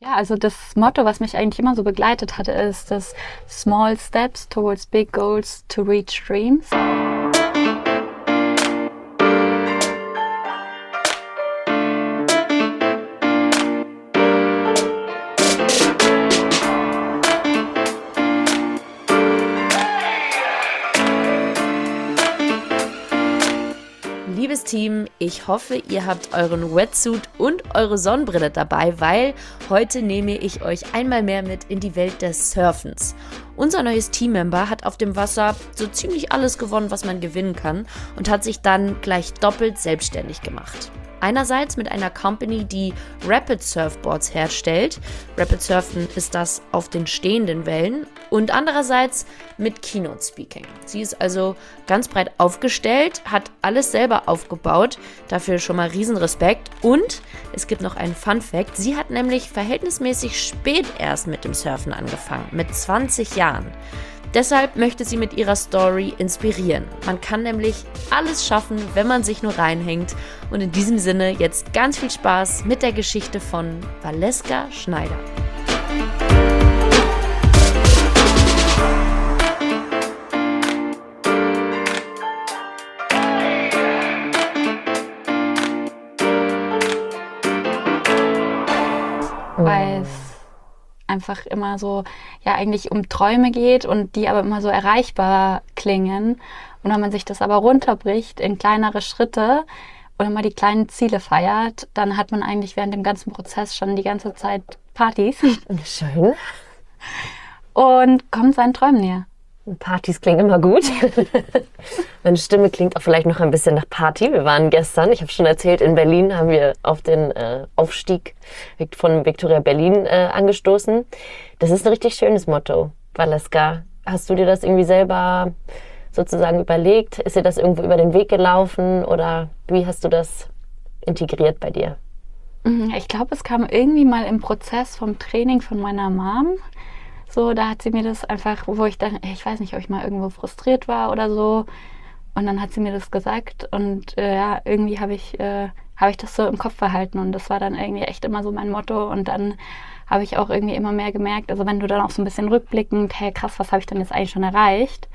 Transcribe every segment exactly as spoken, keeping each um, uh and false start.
Ja, also das Motto, was mich eigentlich immer so begleitet hatte, ist das Small Steps towards Big Goals to Reach Dreams. Liebes Team, ich hoffe, ihr habt euren Wetsuit und eure Sonnenbrille dabei, weil heute nehme ich euch einmal mehr mit in die Welt des Surfens. Unser neues Teammember hat auf dem Wasser so ziemlich alles gewonnen, was man gewinnen kann, und hat sich dann gleich doppelt selbstständig gemacht. Einerseits mit einer Company, die Rapid Surfboards herstellt. Rapid Surfen ist das auf den stehenden Wellen. Und andererseits mit Keynote Speaking. Sie ist also ganz breit aufgestellt, hat alles selber aufgebaut. Dafür schon mal Riesenrespekt. Und es gibt noch einen Fun Fact. Sie hat nämlich verhältnismäßig spät erst mit dem Surfen angefangen. Mit zwanzig Jahren. Deshalb möchte sie mit ihrer Story inspirieren. Man kann nämlich alles schaffen, wenn man sich nur reinhängt. Und in diesem Sinne jetzt ganz viel Spaß mit der Geschichte von Valeska Schneider. Weil es einfach immer so, ja, eigentlich um Träume geht und die aber immer so erreichbar klingen. Und wenn man sich das aber runterbricht in kleinere Schritte oder mal die kleinen Ziele feiert, dann hat man eigentlich während dem ganzen Prozess schon die ganze Zeit Partys. Schön. Und kommt seinen Träumen näher. Partys klingen immer gut. Meine Stimme klingt auch vielleicht noch ein bisschen nach Party. Wir waren gestern, ich habe schon erzählt, in Berlin haben wir auf den äh, Aufstieg von Victoria Berlin äh, angestoßen. Das ist ein richtig schönes Motto, Valeska. Hast du dir das irgendwie selber sozusagen überlegt? Ist dir das irgendwo über den Weg gelaufen oder wie hast du das integriert bei dir? Ich glaube, es kam irgendwie mal im Prozess vom Training von meiner Mom. So, da hat sie mir das einfach, wo ich dann, ich weiß nicht, ob ich mal irgendwo frustriert war oder so. Und dann hat sie mir das gesagt und äh, ja, irgendwie habe ich, äh, hab ich das so im Kopf behalten und das war dann irgendwie echt immer so mein Motto. Und dann habe ich auch irgendwie immer mehr gemerkt, also wenn du dann auch so ein bisschen rückblickend, hey krass, was habe ich denn jetzt eigentlich schon erreicht?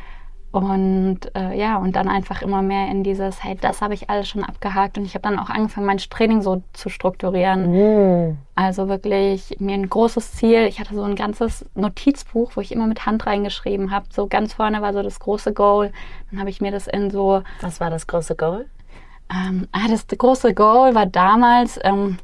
Und äh, ja, und dann einfach immer mehr in dieses, hey, das habe ich alles schon abgehakt. Und ich habe dann auch angefangen, mein Training so zu strukturieren. Mm. Also wirklich mir ein großes Ziel. Ich hatte so ein ganzes Notizbuch, wo ich immer mit Hand reingeschrieben habe. So ganz vorne war so das große Goal. Dann habe ich mir das in so... Was war das große Goal? Ähm, ah, das große Goal war damals... Ähm,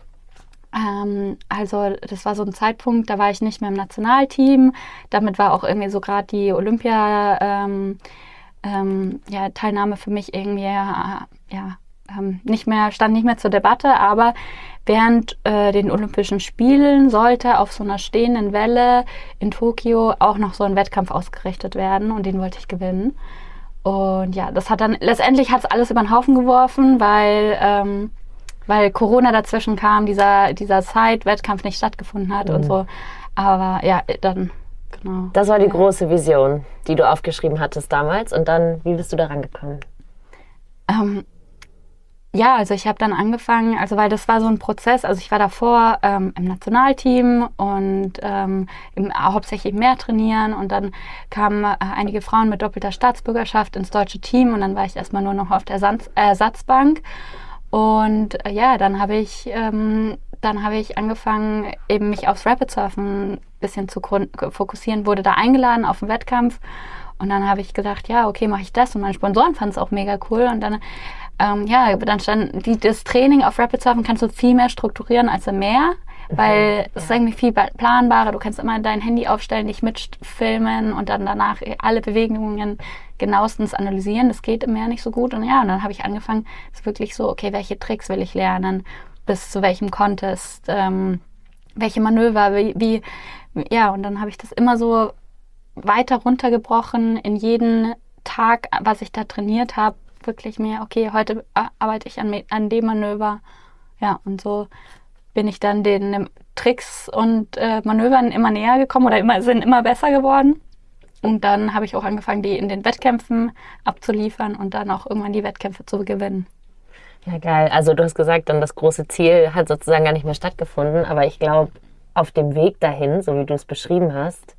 Ähm, also das war so ein Zeitpunkt, da war ich nicht mehr im Nationalteam. Damit war auch irgendwie so gerade die Olympia ähm, ähm, ja, Teilnahme für mich irgendwie ja, ja ähm, nicht mehr, stand nicht mehr zur Debatte. Aber während äh, den Olympischen Spielen sollte auf so einer stehenden Welle in Tokio auch noch so ein Wettkampf ausgerichtet werden und den wollte ich gewinnen. Und ja, das hat dann letztendlich hat es alles über den Haufen geworfen, weil ähm, weil Corona dazwischen kam, dieser, dieser Zeit-Wettkampf nicht stattgefunden hat mhm. und so. Aber ja, dann, genau. Das war die ja. große Vision, die du aufgeschrieben hattest damals. Und dann, wie bist du da rangekommen? Ähm, ja, also ich habe dann angefangen, also weil das war so ein Prozess, also ich war davor ähm, im Nationalteam und ähm, im, hauptsächlich im Meer trainieren und dann kamen äh, einige Frauen mit doppelter Staatsbürgerschaft ins deutsche Team und dann war ich erstmal nur noch auf der Ersatz, Ersatzbank. Und äh, ja, dann habe ich, ähm, dann habe ich angefangen, eben mich aufs Rapid Surfen ein bisschen zu fokussieren, wurde da eingeladen auf einen Wettkampf und dann habe ich gedacht, ja, okay, mache ich das und meine Sponsoren fanden es auch mega cool und dann, ähm, ja, dann stand die, das Training auf Rapid Surfen kannst du viel mehr strukturieren als im Meer, weil es ist irgendwie viel planbarer, du kannst immer dein Handy aufstellen, dich mitfilmen und dann danach alle Bewegungen genauestens analysieren. Das geht im Meer nicht so gut. Und ja, und dann habe ich angefangen, es wirklich so, okay, welche Tricks will ich lernen, bis zu welchem Contest, ähm, welche Manöver, wie, wie, ja, und dann habe ich das immer so weiter runtergebrochen in jeden Tag, was ich da trainiert habe, wirklich mehr, okay, heute arbeite ich an, an dem Manöver, ja, und so bin ich dann den Tricks und äh, Manövern immer näher gekommen oder immer, sind immer besser geworden. Und dann habe ich auch angefangen, die in den Wettkämpfen abzuliefern und dann auch irgendwann die Wettkämpfe zu gewinnen. Ja, geil. Also du hast gesagt, dann das große Ziel hat sozusagen gar nicht mehr stattgefunden. Aber ich glaube, auf dem Weg dahin, so wie du es beschrieben hast,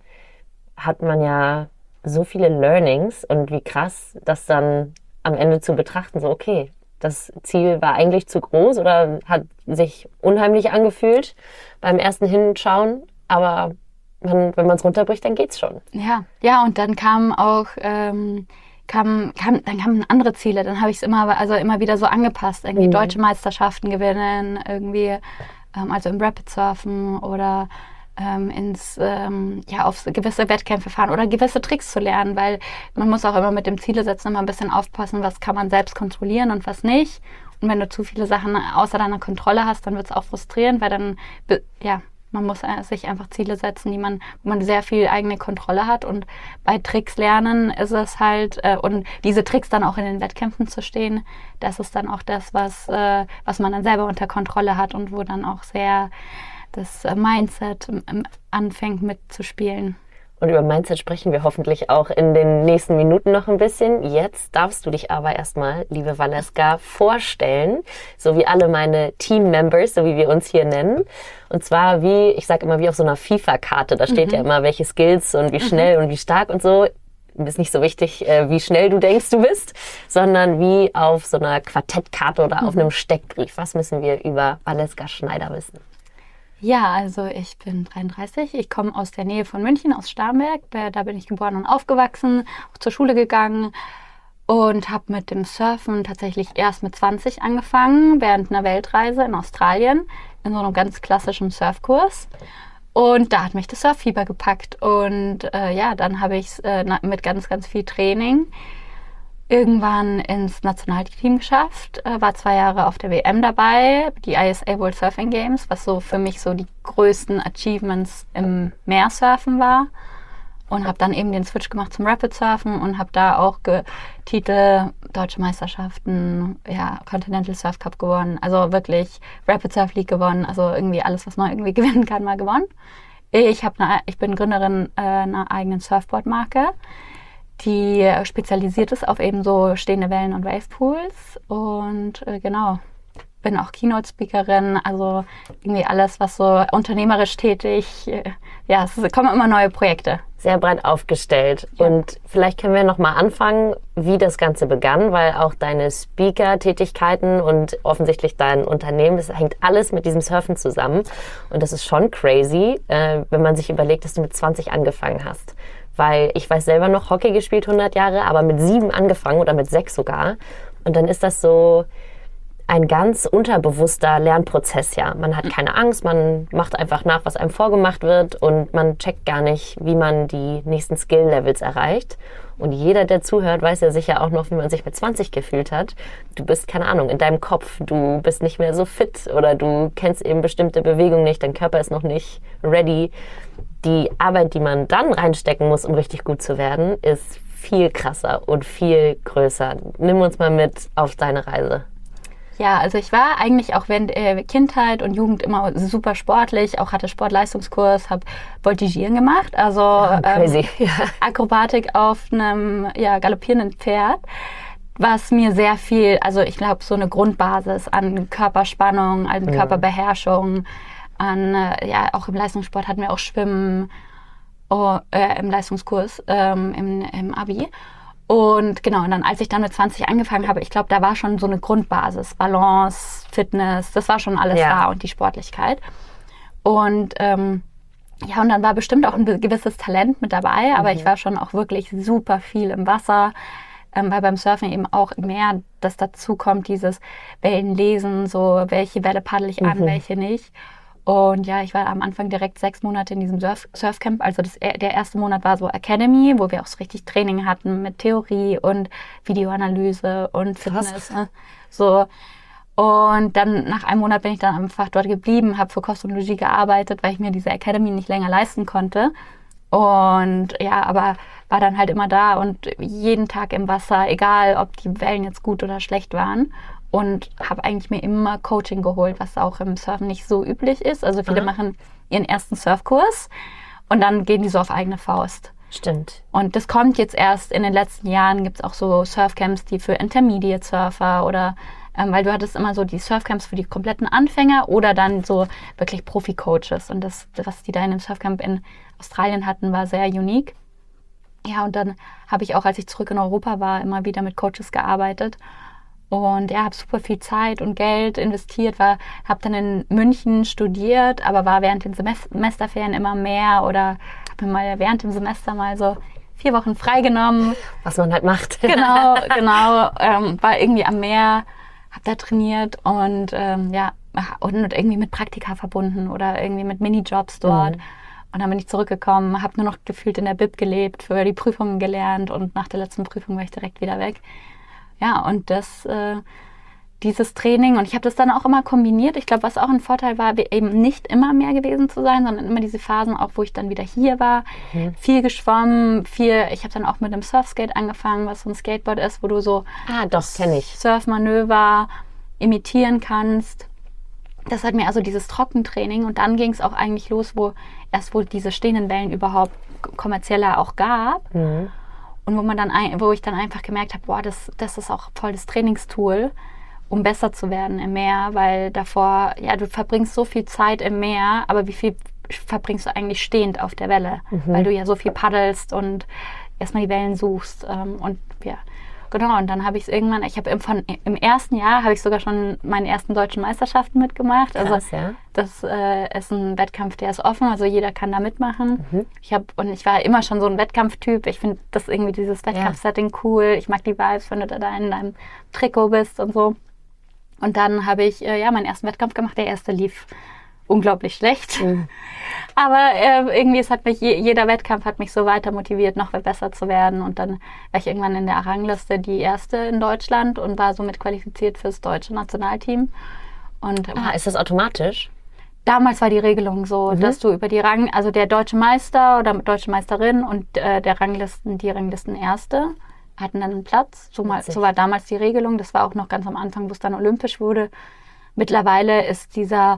hat man ja so viele Learnings und wie krass, das dann am Ende zu betrachten, so okay, das Ziel war eigentlich zu groß oder hat sich unheimlich angefühlt beim ersten Hinschauen, aber man, wenn man es runterbricht, dann geht's schon. Ja, ja, und dann kamen auch ähm, kam, kam, dann kamen andere Ziele. Dann habe ich es immer, also immer wieder so angepasst, irgendwie Mhm. deutsche Meisterschaften gewinnen, irgendwie ähm, also im Rapid Surfen oder ähm, ins ähm, ja auf gewisse Wettkämpfe fahren oder gewisse Tricks zu lernen, weil man muss auch immer mit dem Ziele setzen immer ein bisschen aufpassen, was kann man selbst kontrollieren und was nicht. Und wenn du zu viele Sachen außer deiner Kontrolle hast, dann wird es auch frustrierend, weil dann be- ja man muss äh, sich einfach Ziele setzen, die man, wo man sehr viel eigene Kontrolle hat. Und bei Tricks lernen ist es halt, äh, und diese Tricks dann auch in den Wettkämpfen zu stehen, das ist dann auch das, was, äh, was man dann selber unter Kontrolle hat und wo dann auch sehr das äh, Mindset ähm, anfängt mitzuspielen. Und über Mindset sprechen wir hoffentlich auch in den nächsten Minuten noch ein bisschen. Jetzt darfst du dich aber erstmal, liebe Valeska, vorstellen, so wie alle meine Team-Members, so wie wir uns hier nennen. Und zwar wie, ich sage immer, wie auf so einer FIFA-Karte. Da steht Mhm. ja immer, welche Skills und wie schnell und wie stark und so. Ist nicht so wichtig, äh, wie schnell du denkst, du bist, sondern wie auf so einer Quartettkarte oder auf einem Steckbrief. Was müssen wir über Valeska Schneider wissen? Ja, also ich bin dreiunddreißig, ich komme aus der Nähe von München, aus Starnberg. Da, da bin ich geboren und aufgewachsen, auch zur Schule gegangen und habe mit dem Surfen tatsächlich erst mit zwanzig angefangen, während einer Weltreise in Australien, in so einem ganz klassischen Surfkurs. Und da hat mich das Surffieber gepackt und äh, ja, dann habe ich es äh, na- mit ganz, ganz viel Training irgendwann ins Nationalteam geschafft, äh, war zwei Jahre auf der W M dabei, die I S A World Surfing Games, was so für mich so die größten Achievements im Meersurfen war. Und habe dann eben den Switch gemacht zum Rapid Surfen und habe da auch ge- Titel, deutsche Meisterschaften, ja, Continental Surf Cup gewonnen. Also wirklich Rapid Surf League gewonnen. Also irgendwie alles, was man irgendwie gewinnen kann, mal gewonnen. Ich, hab ne, ich bin Gründerin äh, einer eigenen Surfboard-Marke, die spezialisiert ist auf eben so stehende Wellen und Wavepools. Und äh, genau, bin auch Keynote-Speakerin, also irgendwie alles, was so unternehmerisch tätig, äh, ja, es kommen immer neue Projekte. Sehr breit aufgestellt. Ja. Und vielleicht können wir noch mal anfangen, wie das Ganze begann, weil auch deine Speaker-Tätigkeiten und offensichtlich dein Unternehmen, das hängt alles mit diesem Surfen zusammen. Und das ist schon crazy, äh, wenn man sich überlegt, dass du mit zwanzig angefangen hast. Weil ich weiß selber noch, Hockey gespielt hundert Jahre, aber mit sieben angefangen oder mit sechs sogar. Und dann ist das so ein ganz unterbewusster Lernprozess, ja. Man hat keine Angst, man macht einfach nach, was einem vorgemacht wird und man checkt gar nicht, wie man die nächsten Skill-Levels erreicht. Und jeder, der zuhört, weiß ja sicher auch noch, wie man sich mit zwanzig gefühlt hat. Du bist, keine Ahnung, in deinem Kopf, du bist nicht mehr so fit oder du kennst eben bestimmte Bewegungen nicht, dein Körper ist noch nicht ready. Die Arbeit, die man dann reinstecken muss, um richtig gut zu werden, ist viel krasser und viel größer. Nimm uns mal mit auf deine Reise. Ja, also ich war eigentlich auch während äh, Kindheit und Jugend immer super sportlich, auch hatte Sportleistungskurs, habe Voltigieren gemacht, also Crazy. ähm, Akrobatik auf einem ja, galoppierenden Pferd, was mir sehr viel, also ich glaube so eine Grundbasis an Körperspannung, an Ja. Körperbeherrschung, an, äh, ja auch im Leistungssport hatten wir auch Schwimmen oh, äh, im Leistungskurs, ähm, im, im Abi. Und genau, und dann, als ich dann mit zwanzig angefangen habe, ich glaube, da war schon so eine Grundbasis, Balance, Fitness, das war schon alles Ja. da und die Sportlichkeit. Und ähm, ja, und dann war bestimmt auch ein gewisses Talent mit dabei, aber ich war schon auch wirklich super viel im Wasser, ähm, weil beim Surfen eben auch mehr das dazu kommt, dieses Wellenlesen, so welche Welle paddel ich an, Mhm. welche nicht. Und ja, ich war am Anfang direkt sechs Monate in diesem Surf Surfcamp. Also das, der erste Monat war so Academy, wo wir auch so richtig Training hatten mit Theorie und Videoanalyse und Krass. Fitness. Ne? So. Und dann nach einem Monat bin ich dann einfach dort geblieben, habe für Kost und Logis gearbeitet, weil ich mir diese Academy nicht länger leisten konnte. Und ja, aber war dann halt immer da und jeden Tag im Wasser, egal ob die Wellen jetzt gut oder schlecht waren. Und habe eigentlich mir immer Coaching geholt, was auch im Surfen nicht so üblich ist. Also viele Aha. machen ihren ersten Surfkurs und dann gehen die so auf eigene Faust. Stimmt. Und das kommt jetzt erst in den letzten Jahren, gibt es auch so Surfcamps, die für Intermediate Surfer oder ähm, weil du hattest immer so die Surfcamps für die kompletten Anfänger oder dann so wirklich Profi-Coaches. Und das, was die da in dem Surfcamp in Australien hatten, war sehr unique. Ja, und dann habe ich auch, als ich zurück in Europa war, immer wieder mit Coaches gearbeitet. Und ja, habe super viel Zeit und Geld investiert, habe dann in München studiert, aber war während den Semesterferien immer mehr oder habe mir mal während dem Semester mal so vier Wochen freigenommen. Was man halt macht. Genau, genau. Ähm, war irgendwie am Meer, habe da trainiert und ähm, ja, und irgendwie mit Praktika verbunden oder irgendwie mit Minijobs dort. Mhm. Und dann bin ich zurückgekommen, habe nur noch gefühlt in der Bib gelebt, für die Prüfungen gelernt und nach der letzten Prüfung war ich direkt wieder weg. Ja, und das, äh, dieses Training, und ich habe das dann auch immer kombiniert. Ich glaube, was auch ein Vorteil war, eben nicht immer mehr gewesen zu sein, sondern immer diese Phasen, auch wo ich dann wieder hier war, mhm. viel geschwommen, viel, ich habe dann auch mit einem Surfskate angefangen, was so ein Skateboard ist, wo du so ah, doch, kenn ich. Surfmanöver imitieren kannst. Das hat mir also dieses Trockentraining, und dann ging es auch eigentlich los, wo erst wo diese stehenden Wellen überhaupt kommerzieller auch gab. Mhm. Und wo man dann, ein, wo ich dann einfach gemerkt habe, boah, das, das ist auch voll das Trainingstool, um besser zu werden im Meer, weil davor, ja, du verbringst so viel Zeit im Meer, aber wie viel verbringst du eigentlich stehend auf der Welle, mhm. weil du ja so viel paddelst und erstmal die Wellen suchst. Ähm, und ja, genau, und dann habe ich es irgendwann, ich habe im, im ersten Jahr habe ich sogar schon meine ersten deutschen Meisterschaften mitgemacht. Krass, also ja. Das äh, ist ein Wettkampf, der ist offen, also jeder kann da mitmachen. Mhm. Ich habe und ich war immer schon so ein Wettkampftyp. Ich finde das irgendwie dieses Wettkampfsetting ja. cool. Ich mag die Vibes, wenn du da in deinem Trikot bist und so. Und dann habe ich äh, ja meinen ersten Wettkampf gemacht. Der erste lief unglaublich schlecht. Mhm. Aber äh, irgendwie, es hat mich, je, jeder Wettkampf hat mich so weiter motiviert, noch besser zu werden. Und dann war ich irgendwann in der Rangliste die erste in Deutschland und war somit qualifiziert fürs deutsche Nationalteam. Und, ah, ist das automatisch? Damals war die Regelung so, mhm. dass du über die Rang, also der deutsche Meister oder deutsche Meisterin und äh, der Ranglisten, die Ranglistenerste hatten dann einen Platz. So, mal, so war damals die Regelung. Das war auch noch ganz am Anfang, wo es dann olympisch wurde. Mittlerweile ist dieser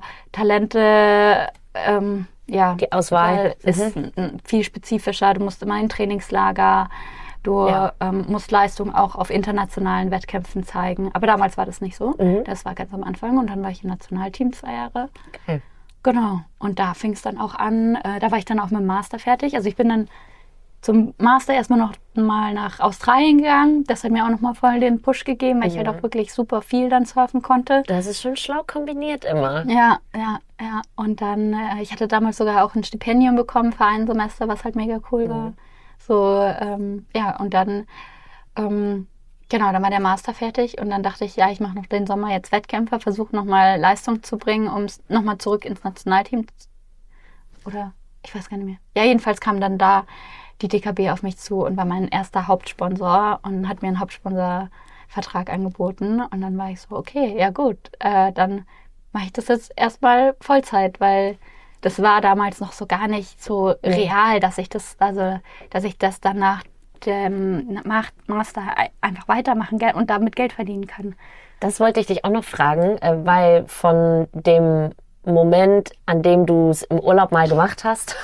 Talente, ähm, ja, die Auswahl ist mhm. viel spezifischer. Du musst immer in Trainingslager, du ja. ähm, musst Leistung auch auf internationalen Wettkämpfen zeigen. Aber damals war das nicht so. Mhm. Das war ganz am Anfang und dann war ich im Nationalteam zwei Jahre. Okay. Genau. Und da fing es dann auch an. Äh, da war ich dann auch mit dem Master fertig. Also ich bin dann zum Master erstmal noch mal nach Australien gegangen. Das hat mir auch noch mal voll den Push gegeben, weil mhm. ich halt auch wirklich super viel dann surfen konnte. Das ist schon schlau kombiniert immer. Ja, ja, ja. Und dann, äh, ich hatte damals sogar auch ein Stipendium bekommen für ein Semester, was halt mega cool mhm. war. So, ähm, ja, und dann, ähm, genau, dann war der Master fertig und dann dachte ich, ja, ich mache noch den Sommer jetzt Wettkämpfe, versuche noch mal Leistung zu bringen, um noch mal zurück ins Nationalteam zu, oder ich weiß gar nicht mehr. Ja, jedenfalls kam dann da die D K B auf mich zu und war mein erster Hauptsponsor und hat mir einen Hauptsponsorvertrag angeboten. Und dann war ich so, okay, ja gut, äh, dann mache ich das jetzt erstmal Vollzeit, weil das war damals noch so gar nicht so real, dass ich das, also dass ich das dann nach dem Master einfach weitermachen und damit Geld verdienen kann. Das wollte ich dich auch noch fragen, weil von dem Moment, an dem du es im Urlaub mal gemacht hast,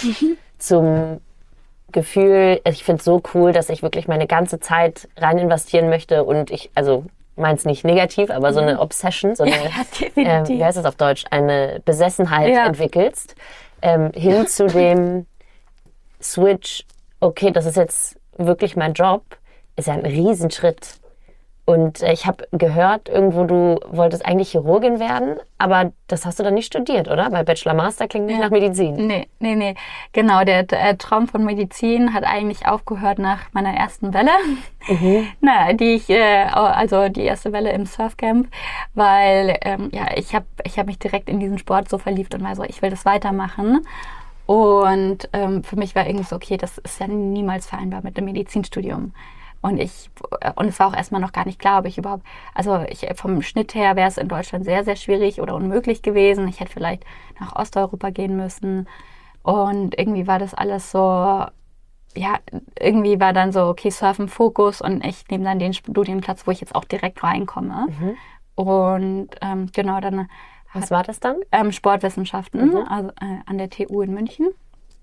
zum Gefühl, ich finde es so cool, dass ich wirklich meine ganze Zeit rein investieren möchte und ich, also meins nicht negativ, aber so eine Obsession, so eine, ja, äh, wie heißt das auf Deutsch, eine Besessenheit ja. entwickelst, ähm, hin zu dem Switch, okay, das ist jetzt wirklich mein Job, ist ja ein Riesenschritt. Und äh, ich habe gehört, irgendwo du wolltest eigentlich Chirurgin werden, aber das hast du dann nicht studiert, oder? Weil Bachelor Master klingt nicht ja. nach Medizin. Nee, nee, nee. Genau, der, der Traum von Medizin hat eigentlich aufgehört nach meiner ersten Welle. Mhm. Na, die ich, äh, also die erste Welle im Surfcamp, weil ähm, ja, ich habe ich hab mich direkt in diesen Sport so verliebt und war so, ich will das weitermachen. Und ähm, für mich war irgendwie so, okay, das ist ja niemals vereinbar mit dem Medizinstudium. Und ich, und es war auch erstmal noch gar nicht klar, ob ich überhaupt, also ich, vom Schnitt her wäre es in Deutschland sehr, sehr schwierig oder unmöglich gewesen. Ich hätte vielleicht nach Osteuropa gehen müssen. Und irgendwie war das alles so, ja, irgendwie war dann so, okay, Surfen Fokus und ich nehme dann den Studienplatz, wo ich jetzt auch direkt reinkomme. Mhm. Und ähm, genau, dann. Was war das dann? Ähm, Sportwissenschaften, mhm. also äh, an der T U in München.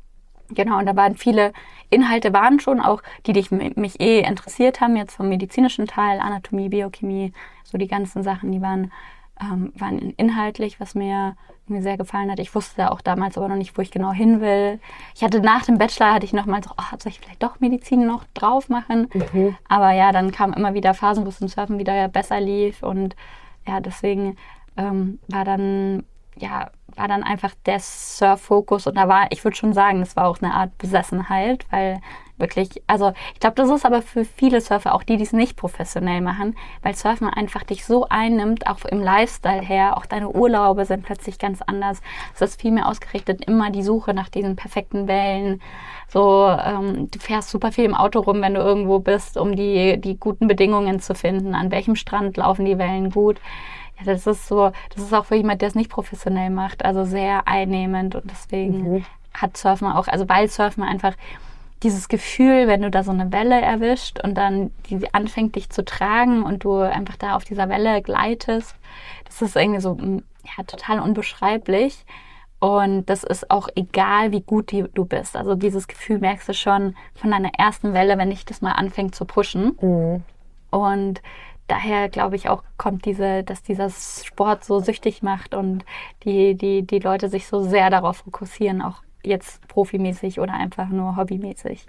Genau, und da waren viele Inhalte, waren schon auch, die dich, mich eh interessiert haben, jetzt vom medizinischen Teil, Anatomie, Biochemie, so die ganzen Sachen, die waren, ähm, waren inhaltlich, was mir, mir sehr gefallen hat. Ich wusste auch damals aber noch nicht, wo ich genau hin will. Ich hatte nach dem Bachelor, hatte ich nochmal so, oh, soll ich vielleicht doch Medizin noch drauf machen? Mhm. Aber ja, dann kamen immer wieder Phasen, wo es im Surfen wieder besser lief und ja, deswegen ähm, war dann, ja, war dann einfach der Surf-Fokus und da war, ich würde schon sagen, das war auch eine Art Besessenheit, weil wirklich, also ich glaube, das ist aber für viele Surfer, auch die, die es nicht professionell machen, weil Surfen einfach dich so einnimmt, auch im Lifestyle her, auch deine Urlaube sind plötzlich ganz anders. Es ist viel mehr ausgerichtet, immer die Suche nach diesen perfekten Wellen. So, ähm, du fährst super viel im Auto rum, wenn du irgendwo bist, um die, die guten Bedingungen zu finden. An welchem Strand laufen die Wellen gut? Ja, das ist so, das ist auch für jemand, der es nicht professionell macht, also sehr einnehmend und deswegen mhm. hat Surfen auch, also weil Surfen einfach dieses Gefühl, wenn du da so eine Welle erwischt und dann die anfängt dich zu tragen und du einfach da auf dieser Welle gleitest, das ist irgendwie so, ja, total unbeschreiblich und das ist auch egal, wie gut die, du bist, also dieses Gefühl merkst du schon von deiner ersten Welle, wenn dich das mal anfängt zu pushen mhm. und daher glaube ich auch, kommt diese, dass dieser Sport so süchtig macht und die, die, die Leute sich so sehr darauf fokussieren, auch jetzt profimäßig oder einfach nur hobbymäßig.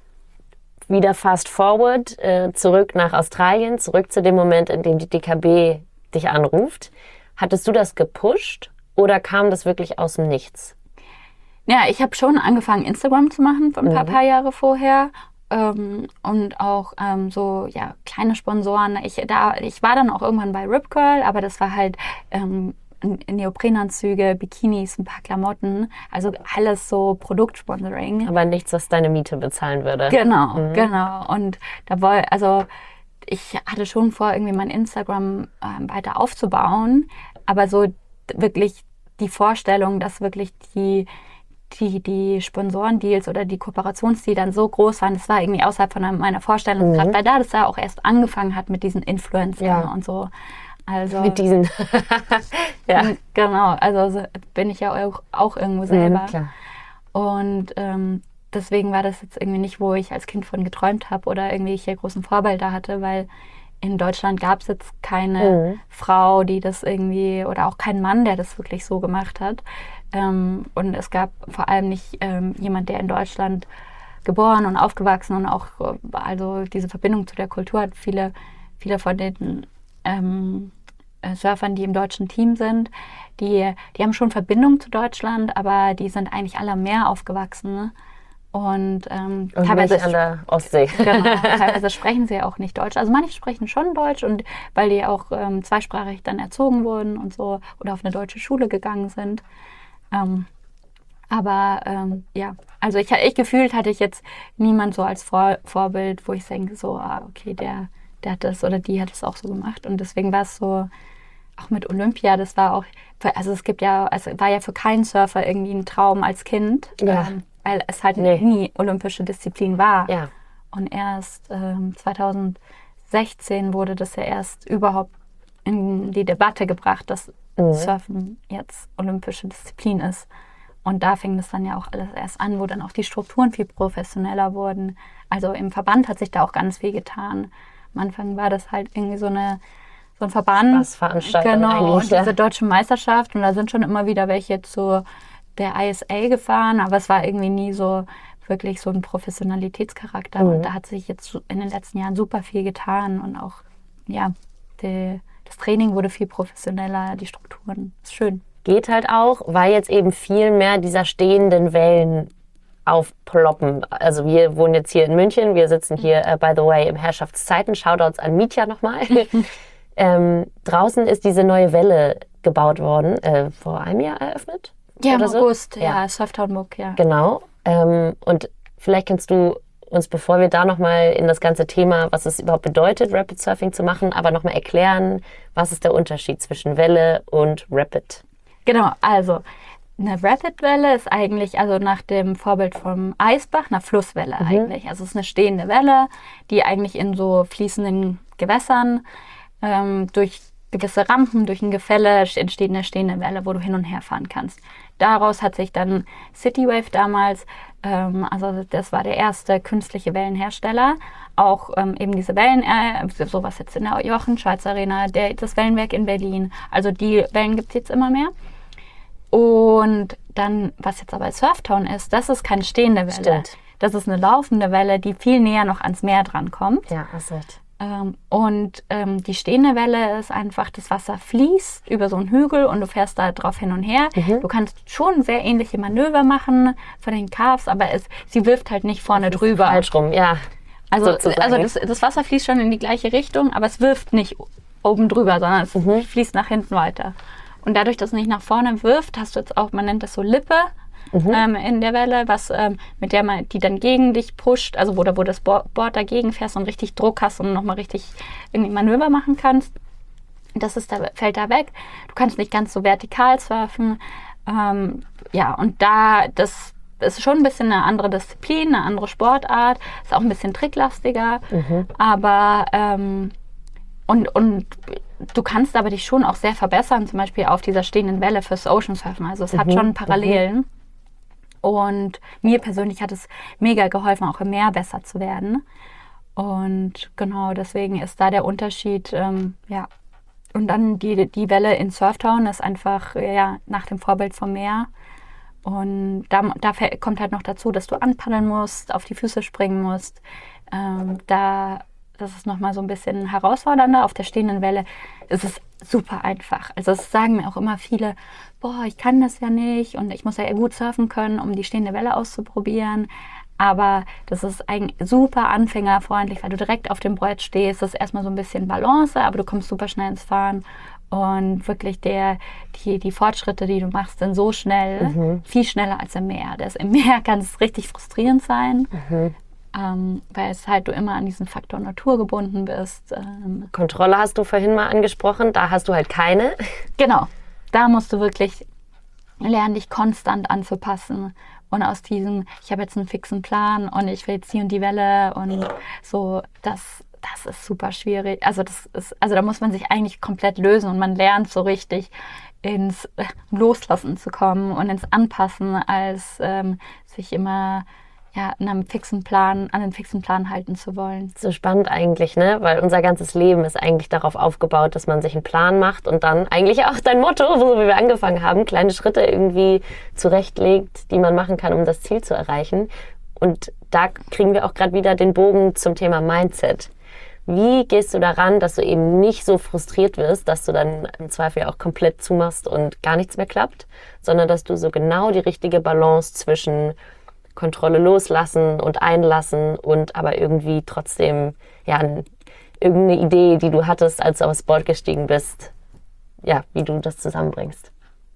Wieder fast forward, äh, zurück nach Australien, zurück zu dem Moment, in dem die D K B dich anruft. Hattest du das gepusht oder kam das wirklich aus dem Nichts? Ja, ich habe schon angefangen, Instagram zu machen, ein paar, mhm. paar Jahre vorher. Ähm, und auch ähm, so ja kleine Sponsoren. Ich, da, ich war dann auch irgendwann bei Rip Curl, aber das war halt ähm, Neoprenanzüge, Bikinis, ein paar Klamotten. Also alles so Produktsponsoring. Aber nichts, was deine Miete bezahlen würde. Genau, mhm. genau. Und da war, also ich hatte schon vor, irgendwie mein Instagram ähm, weiter aufzubauen, aber so wirklich die Vorstellung, dass wirklich die die, die Sponsorendeals oder die Kooperationsdeals dann so groß waren, das war irgendwie außerhalb von meiner Vorstellungskraft, mhm. weil da das ja auch erst angefangen hat mit diesen Influencern ja. und so. Also, mit diesen. ja. Genau, also bin ich ja auch, auch irgendwo selber. Mhm, klar. Und ähm, deswegen war das jetzt irgendwie nicht, wo ich als Kind von geträumt habe oder irgendwie ich hier großen Vorbilder hatte, weil in Deutschland gab es jetzt keine mhm. Frau, die das irgendwie, oder auch keinen Mann, der das wirklich so gemacht hat. Ähm, und es gab vor allem nicht ähm, jemand, der in Deutschland geboren und aufgewachsen und auch also diese Verbindung zu der Kultur hat. Viele, viele von den ähm, Surfern, die im deutschen Team sind, die, die haben schon Verbindung zu Deutschland, aber die sind eigentlich alle am Meer aufgewachsen. Ne? Und, ähm, und teilweise an der Ostsee. Genau, teilweise sprechen sie auch nicht Deutsch. Also manche sprechen schon Deutsch, und weil die auch ähm, zweisprachig dann erzogen wurden und so oder auf eine deutsche Schule gegangen sind. Ähm, aber ähm, ja, also ich, ich gefühlt hatte ich jetzt niemand so als Vor- Vorbild, wo ich denke so, ah, okay, der, der hat das oder die hat das auch so gemacht. Und deswegen war es so, auch mit Olympia, das war auch, also es gibt ja, es war ja für keinen Surfer irgendwie ein Traum als Kind. Ja. Ähm, weil es halt nee. nie olympische Disziplin war. Ja. Und erst ähm, zweitausendsechzehn wurde das ja erst überhaupt in die Debatte gebracht, dass mhm. Surfen jetzt olympische Disziplin ist. Und da fing das dann ja auch alles erst an, wo dann auch die Strukturen viel professioneller wurden. Also im Verband hat sich da auch ganz viel getan. Am Anfang war das halt irgendwie so eine so ein Verband. Spaßveranstaltung genau, eigentlich. Und diese deutsche Meisterschaft. Und da sind schon immer wieder welche zu der I S A gefahren, aber es war irgendwie nie so wirklich so ein Professionalitätscharakter. Mhm. Und da hat sich jetzt in den letzten Jahren super viel getan und auch, ja, die, das Training wurde viel professioneller, die Strukturen. Ist schön. Geht halt auch, weil jetzt eben viel mehr dieser stehenden Wellen aufploppen. Also wir wohnen jetzt hier in München, wir sitzen hier, uh, by the way, im Herrschaftszeiten. Shoutouts an Mietja nochmal. ähm, draußen ist diese neue Welle gebaut worden, äh, vor einem Jahr eröffnet. Ja, im so? August, ja, ja. Surftown Muck, ja. Genau. Ähm, und vielleicht kannst du uns, bevor wir da nochmal in das ganze Thema, was es überhaupt bedeutet, Rapid Surfing zu machen, aber nochmal erklären, was ist der Unterschied zwischen Welle und Rapid? Genau, also eine Rapid-Welle ist eigentlich, also nach dem Vorbild vom Eisbach, eine Flusswelle mhm. eigentlich. Also es ist eine stehende Welle, die eigentlich in so fließenden Gewässern ähm, durch gewisse Rampen, durch ein Gefälle entsteht eine stehende Welle, wo du hin und her fahren kannst. Daraus hat sich dann Citywave damals, ähm, also das war der erste künstliche Wellenhersteller, auch ähm, eben diese Wellen, äh, sowas jetzt in der Jochen Schweiz Arena, der, das Wellenwerk in Berlin, also die Wellen gibt es jetzt immer mehr. Und dann, was jetzt aber Surftown ist, das ist keine stehende Welle. Stimmt. Das ist eine laufende Welle, die viel näher noch ans Meer dran kommt. Ja, hast recht. Ähm, und ähm, die stehende Welle ist einfach, das Wasser fließt über so einen Hügel und du fährst da drauf hin und her. Mhm. Du kannst schon sehr ähnliche Manöver machen von den Carves, aber es, sie wirft halt nicht vorne drüber. Falsch rum, ja. Also, sozusagen. also das, das Wasser fließt schon in die gleiche Richtung, aber es wirft nicht oben drüber, sondern es Mhm. fließt nach hinten weiter. Und dadurch, dass es nicht nach vorne wirft, hast du jetzt auch, man nennt das so Lippe Mhm. ähm, in der Welle, was ähm, mit der man die dann gegen dich pusht, also wo, wo das Bo- Board dagegen fährst und richtig Druck hast und nochmal richtig irgendwie Manöver machen kannst. Das ist da, fällt da weg. Du kannst nicht ganz so vertikal surfen. Ähm, ja, und da, das ist schon ein bisschen eine andere Disziplin, eine andere Sportart, ist auch ein bisschen tricklastiger, Mhm. aber ähm, und, und du kannst aber dich schon auch sehr verbessern, zum Beispiel auf dieser stehenden Welle fürs Ocean Surfen. Also es hat Mhm. schon Parallelen. Und mir persönlich hat es mega geholfen, auch im Meer besser zu werden. Und genau deswegen ist da der Unterschied, ähm, ja. Und dann die, die Welle in Surftown ist einfach ja, nach dem Vorbild vom Meer. Und da, da fä- kommt halt noch dazu, dass du anpaddeln musst, auf die Füße springen musst. Ähm, da, das ist nochmal so ein bisschen herausfordernder. Auf der stehenden Welle ist es super einfach. Also das sagen mir auch immer viele, boah, ich kann das ja nicht und ich muss ja gut surfen können, um die stehende Welle auszuprobieren. Aber das ist eigentlich super anfängerfreundlich, weil du direkt auf dem Brett stehst. Das ist erstmal so ein bisschen Balance, aber du kommst super schnell ins Fahren. Und wirklich der, die, die Fortschritte, die du machst, sind so schnell, Mhm. viel schneller als im Meer. Das im Meer kann es richtig frustrierend sein, Mhm. ähm, weil es halt du immer an diesen Faktor Natur gebunden bist. Ähm, Kontrolle hast du vorhin mal angesprochen, da hast du halt keine. genau, da musst du wirklich lernen, dich konstant anzupassen. Und aus diesem, ich habe jetzt einen fixen Plan und ich will jetzt die und die Welle und so, das, das ist super schwierig. Also das ist, also da muss man sich eigentlich komplett lösen und man lernt so richtig ins Loslassen zu kommen und ins Anpassen, als ähm, sich immer ja, an einem fixen Plan, an einen fixen Plan halten zu wollen. So spannend eigentlich, ne? Weil unser ganzes Leben ist eigentlich darauf aufgebaut, dass man sich einen Plan macht und dann eigentlich auch dein Motto, so wie wir angefangen haben, kleine Schritte irgendwie zurechtlegt, die man machen kann, um das Ziel zu erreichen. Und da kriegen wir auch gerade wieder den Bogen zum Thema Mindset. Wie gehst du daran, dass du eben nicht so frustriert wirst, dass du dann im Zweifel auch komplett zumachst und gar nichts mehr klappt, sondern dass du so genau die richtige Balance zwischen Kontrolle loslassen und einlassen und aber irgendwie trotzdem ja irgendeine Idee, die du hattest, als du aufs Board gestiegen bist, ja, wie du das zusammenbringst.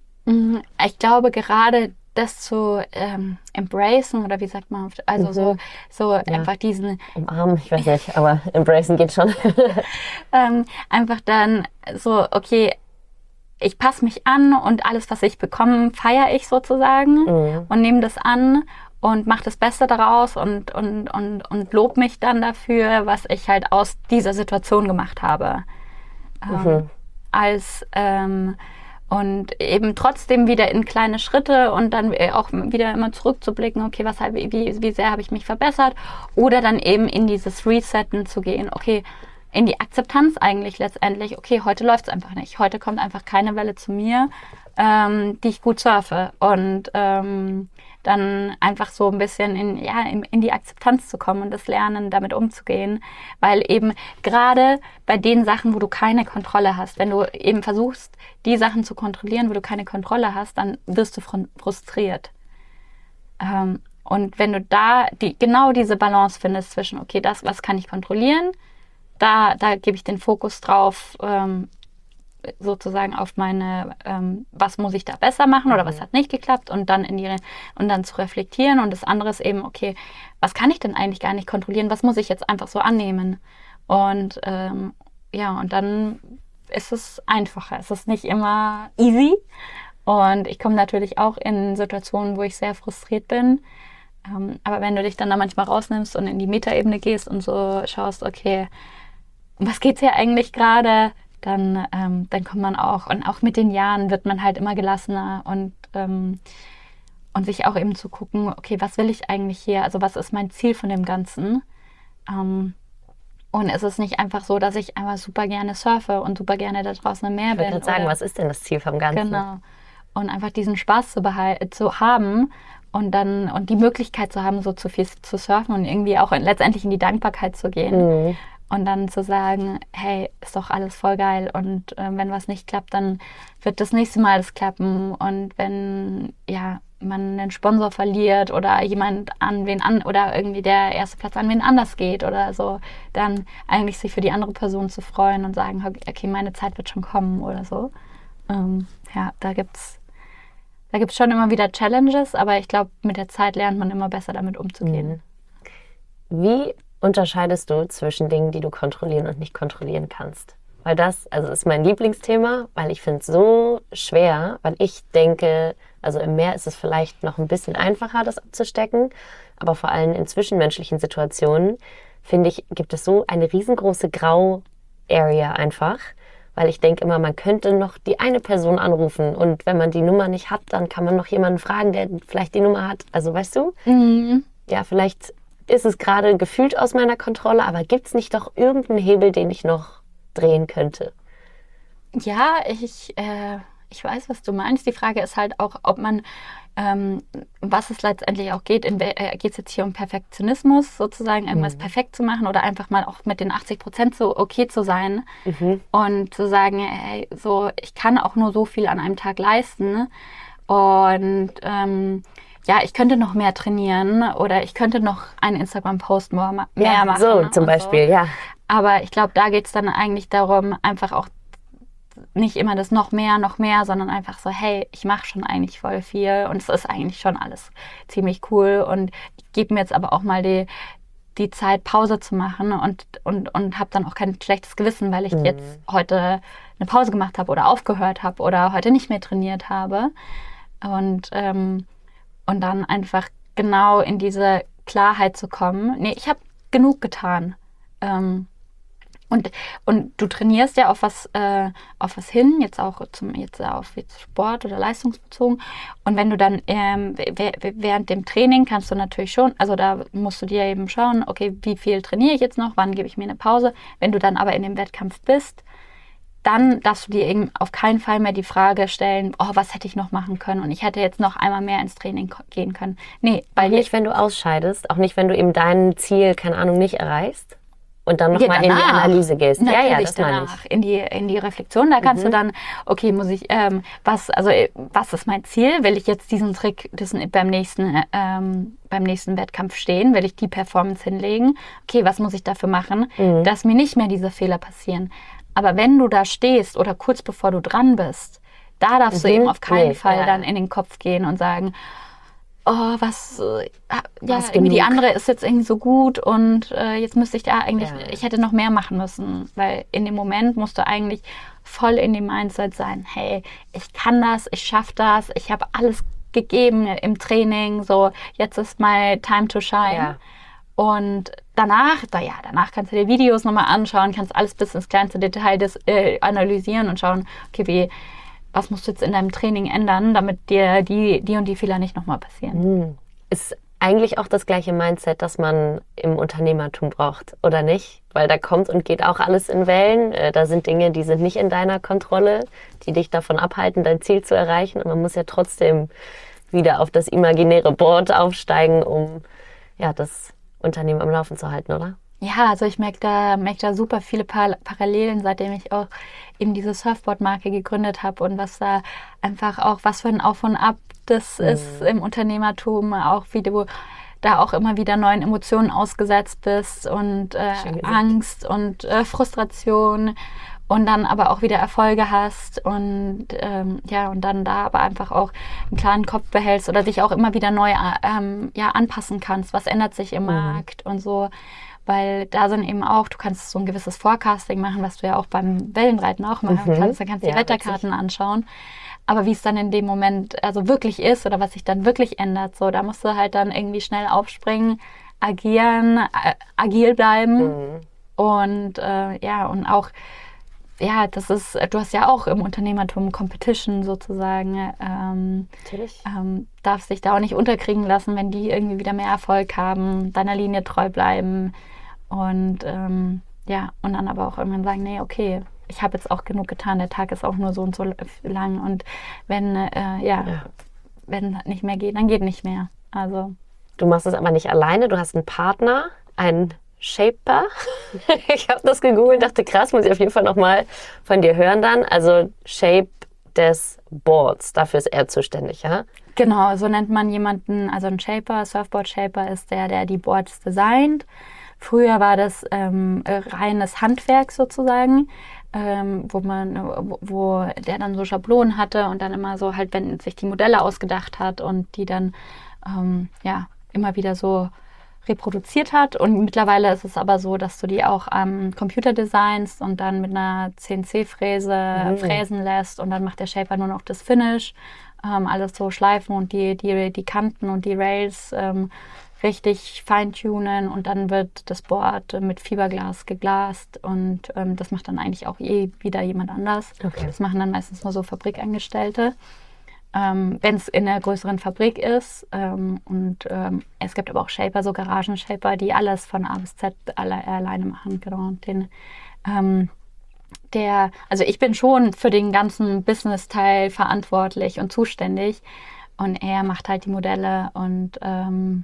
Ich glaube, gerade das zu ähm, embracen, oder wie sagt man, also Mhm. so, so einfach diesen, Umarmen, ich weiß nicht, aber embracen geht schon. ähm, einfach dann so, okay, ich passe mich an und alles, was ich bekomme, feiere ich sozusagen Mhm. und nehme das an und mache das Beste daraus und, und, und, und lobe mich dann dafür, was ich halt aus dieser Situation gemacht habe. Ähm, Mhm. als ähm, und eben trotzdem wieder in kleine Schritte und dann auch wieder immer zurückzublicken, okay, was hab, wie, wie sehr habe ich mich verbessert, oder dann eben in dieses Resetten zu gehen, okay, in die Akzeptanz eigentlich letztendlich, okay, heute läuft es einfach nicht, heute kommt einfach keine Welle zu mir, ähm, die ich gut surfe, und ähm, dann einfach so ein bisschen in, ja, in, in die Akzeptanz zu kommen und das Lernen, damit umzugehen, weil eben gerade bei den Sachen, wo du keine Kontrolle hast, wenn du eben versuchst, die Sachen zu kontrollieren, wo du keine Kontrolle hast, dann wirst du fr- frustriert. Ähm, und wenn du da die, genau diese Balance findest zwischen, okay, das, was kann ich kontrollieren, da, da gebe ich den Fokus drauf, ähm, sozusagen auf meine, ähm, was muss ich da besser machen oder was hat nicht geklappt, und dann in die und dann zu reflektieren, und das andere ist eben, okay, was kann ich denn eigentlich gar nicht kontrollieren, was muss ich jetzt einfach so annehmen, und ähm, ja, und dann ist es einfacher, es ist nicht immer easy, und ich komme natürlich auch in Situationen, wo ich sehr frustriert bin, ähm, aber wenn du dich dann da manchmal rausnimmst und in die Metaebene gehst und so schaust, okay, um was geht's hier eigentlich gerade? dann, ähm, dann kommt man auch, und auch mit den Jahren wird man halt immer gelassener und, ähm, und sich auch eben zu gucken, okay, was will ich eigentlich hier, also was ist mein Ziel von dem Ganzen? Ähm, und es ist nicht einfach so, dass ich einfach super gerne surfe und super gerne da draußen im Meer Ich würde bin. gerade sagen, oder- was ist denn das Ziel vom Ganzen? Genau. Und einfach diesen Spaß zu, behal- zu haben und dann und die Möglichkeit zu haben, so zu viel zu surfen und irgendwie auch in, letztendlich in die Dankbarkeit zu gehen. Mhm. Und dann zu sagen, hey, ist doch alles voll geil. Und äh, wenn was nicht klappt, dann wird das nächste Mal das klappen. Und wenn ja man einen Sponsor verliert oder jemand an wen an oder irgendwie der erste Platz an wen anders geht oder so, dann eigentlich sich für die andere Person zu freuen und sagen, okay, meine Zeit wird schon kommen oder so. Ähm, ja, da gibt's da gibt's schon immer wieder Challenges, aber ich glaube, mit der Zeit lernt man immer besser damit umzugehen. Wie unterscheidest du zwischen Dingen, die du kontrollieren und nicht kontrollieren kannst? Weil das, also ist mein Lieblingsthema, weil ich finde es so schwer, weil ich denke, also im Meer ist es vielleicht noch ein bisschen einfacher, das abzustecken, aber vor allem in zwischenmenschlichen Situationen, finde ich, gibt es so eine riesengroße Grau-Area einfach, weil ich denke immer, man könnte noch die eine Person anrufen und wenn man die Nummer nicht hat, dann kann man noch jemanden fragen, der vielleicht die Nummer hat. Also weißt du, Mhm. ja, vielleicht ist es gerade gefühlt aus meiner Kontrolle, aber gibt es nicht doch irgendeinen Hebel, den ich noch drehen könnte? Ja, ich, äh, ich weiß, was du meinst. Die Frage ist halt auch, ob man, ähm, was es letztendlich auch geht. Äh, geht es jetzt hier um Perfektionismus, sozusagen irgendwas Mhm. perfekt zu machen oder einfach mal auch mit den achtzig Prozent so okay zu sein Mhm. und zu sagen, ey, so, ich kann auch nur so viel an einem Tag leisten und ähm, ja, ich könnte noch mehr trainieren oder ich könnte noch einen Instagram-Post mehr, ma- mehr Ja, machen. so zum und Beispiel, So. ja. Aber ich glaube, da geht es dann eigentlich darum, einfach auch nicht immer das noch mehr, noch mehr, sondern einfach so, hey, ich mache schon eigentlich voll viel und es ist eigentlich schon alles ziemlich cool und ich gebe mir jetzt aber auch mal die, die Zeit, Pause zu machen und, und, und habe dann auch kein schlechtes Gewissen, weil ich Mhm. jetzt heute eine Pause gemacht habe oder aufgehört habe oder heute nicht mehr trainiert habe. Und, ähm, und dann einfach genau in diese Klarheit zu kommen. Nee, ich habe genug getan. Ähm, und, und du trainierst ja auf was, äh, auf was hin, jetzt auch zum, jetzt auf jetzt Sport oder leistungsbezogen. Und wenn du dann ähm, w- w- während dem Training kannst du natürlich schon, also da musst du dir eben schauen, okay, wie viel trainiere ich jetzt noch, wann gebe ich mir eine Pause. Wenn du dann aber in dem Wettkampf bist, dann darfst du dir eben auf keinen Fall mehr die Frage stellen, oh, was hätte ich noch machen können und ich hätte jetzt noch einmal mehr ins Training ko- gehen können. Nee, Auch weil nicht, wenn du ausscheidest, auch nicht, wenn du eben dein Ziel, keine Ahnung, nicht erreichst und dann Ja, nochmal in die danach. Analyse gehst. Ja, ja, Natürlich das meine danach ich. in die in die Reflexion. Da kannst Mhm. du dann, okay, muss ich, ähm, was, also äh, was ist mein Ziel? Will ich jetzt diesen Trick diesen, beim nächsten äh, ähm, beim nächsten Wettkampf stehen? Will ich die Performance hinlegen? Okay, was muss ich dafür machen, Mhm. dass mir nicht mehr diese Fehler passieren? Aber wenn du da stehst oder kurz bevor du dran bist, da darfst du Mhm. eben auf keinen Nee, Fall ja. dann in den Kopf gehen und sagen, oh, was, äh, ja, Was irgendwie die genug. andere ist jetzt irgendwie so gut und äh, jetzt müsste ich da eigentlich, Ja. ich hätte noch mehr machen müssen, weil in dem Moment musst du eigentlich voll in dem Mindset sein, hey, ich kann das, ich schaffe das, ich habe alles gegeben im Training, so, jetzt ist my time to shine. Ja. Und danach, da, ja, danach kannst du dir Videos nochmal anschauen, kannst alles bis ins kleinste Detail des, äh, analysieren und schauen, okay, wie, was musst du jetzt in deinem Training ändern, damit dir die, die und die Fehler nicht nochmal passieren. Mhm. Ist eigentlich auch das gleiche Mindset, das man im Unternehmertum braucht, oder nicht? Weil da kommt und geht auch alles in Wellen. Äh, Da sind Dinge, die sind nicht in deiner Kontrolle, die dich davon abhalten, dein Ziel zu erreichen. Und man muss ja trotzdem wieder auf das imaginäre Board aufsteigen, um ja, das Unternehmen am Laufen zu halten, oder? Ja, also ich merke da, merk da super viele Par Parallelen, seitdem ich auch eben diese Surfboard-Marke gegründet habe und was da einfach auch, was für ein Auf und Ab das Mhm. ist im Unternehmertum, auch wie du da auch immer wieder neuen Emotionen ausgesetzt bist und äh, Schön gesagt. Angst und äh, Frustration und dann aber auch wieder Erfolge hast und ähm, ja, und dann da aber einfach auch einen klaren Kopf behältst oder dich auch immer wieder neu äh, ähm, ja, anpassen kannst. Was ändert sich im Mhm. Markt und so. Weil da sind eben auch, du kannst so ein gewisses Forecasting machen, was du ja auch beim Wellenreiten auch machen Mhm. kannst. Dann kannst du die Ja, Wetterkarten anschauen. Aber wie es dann in dem Moment also wirklich ist oder was sich dann wirklich ändert, so, da musst du halt dann irgendwie schnell aufspringen, agieren, äh, agil bleiben Mhm. und äh, ja, und auch ja, das ist, du hast ja auch im Unternehmertum Competition sozusagen. Ähm, Natürlich. ähm, darfst dich da auch nicht unterkriegen lassen, wenn die irgendwie wieder mehr Erfolg haben, deiner Linie treu bleiben und ähm, ja, und dann aber auch irgendwann sagen, nee, okay, ich habe jetzt auch genug getan, der Tag ist auch nur so und so lang und wenn, äh, ja, Ja. wenn nicht mehr geht, dann geht nicht mehr. Also Du machst es aber nicht alleine, du hast einen Partner, einen Shaper. Ich habe das gegoogelt, dachte krass, muss ich auf jeden Fall nochmal von dir hören dann. Also Shape des Boards, dafür ist er zuständig, ja? genau, so nennt man jemanden, also ein Shaper, Surfboard-Shaper ist der, der die Boards designt. Früher war das ähm, reines Handwerk sozusagen, ähm, wo man, wo, wo der dann so Schablonen hatte und dann immer so halt, wenn sich die Modelle ausgedacht hat und die dann ähm, ja immer wieder so reproduziert hat. Und mittlerweile ist es aber so, dass du die auch am Computer designst und dann mit einer C N C-Fräse Mhm. fräsen lässt und dann macht der Shaper nur noch das Finish, ähm, alles so schleifen und die, die, die Kanten und die Rails ähm, richtig feintunen und dann wird das Board mit Fiberglas geglast und ähm, das macht dann eigentlich auch eh wieder jemand anders. Okay. Das machen dann meistens nur so Fabrikangestellte. Ähm, wenn es in einer größeren Fabrik ist. Ähm, und ähm, es gibt aber auch Shaper, so Garagen-Shaper, die alles von A bis Z alle, alleine machen. Genau. Und den, ähm, der, also ich bin schon für den ganzen Business-Teil verantwortlich und zuständig. Und er macht halt die Modelle und, ähm,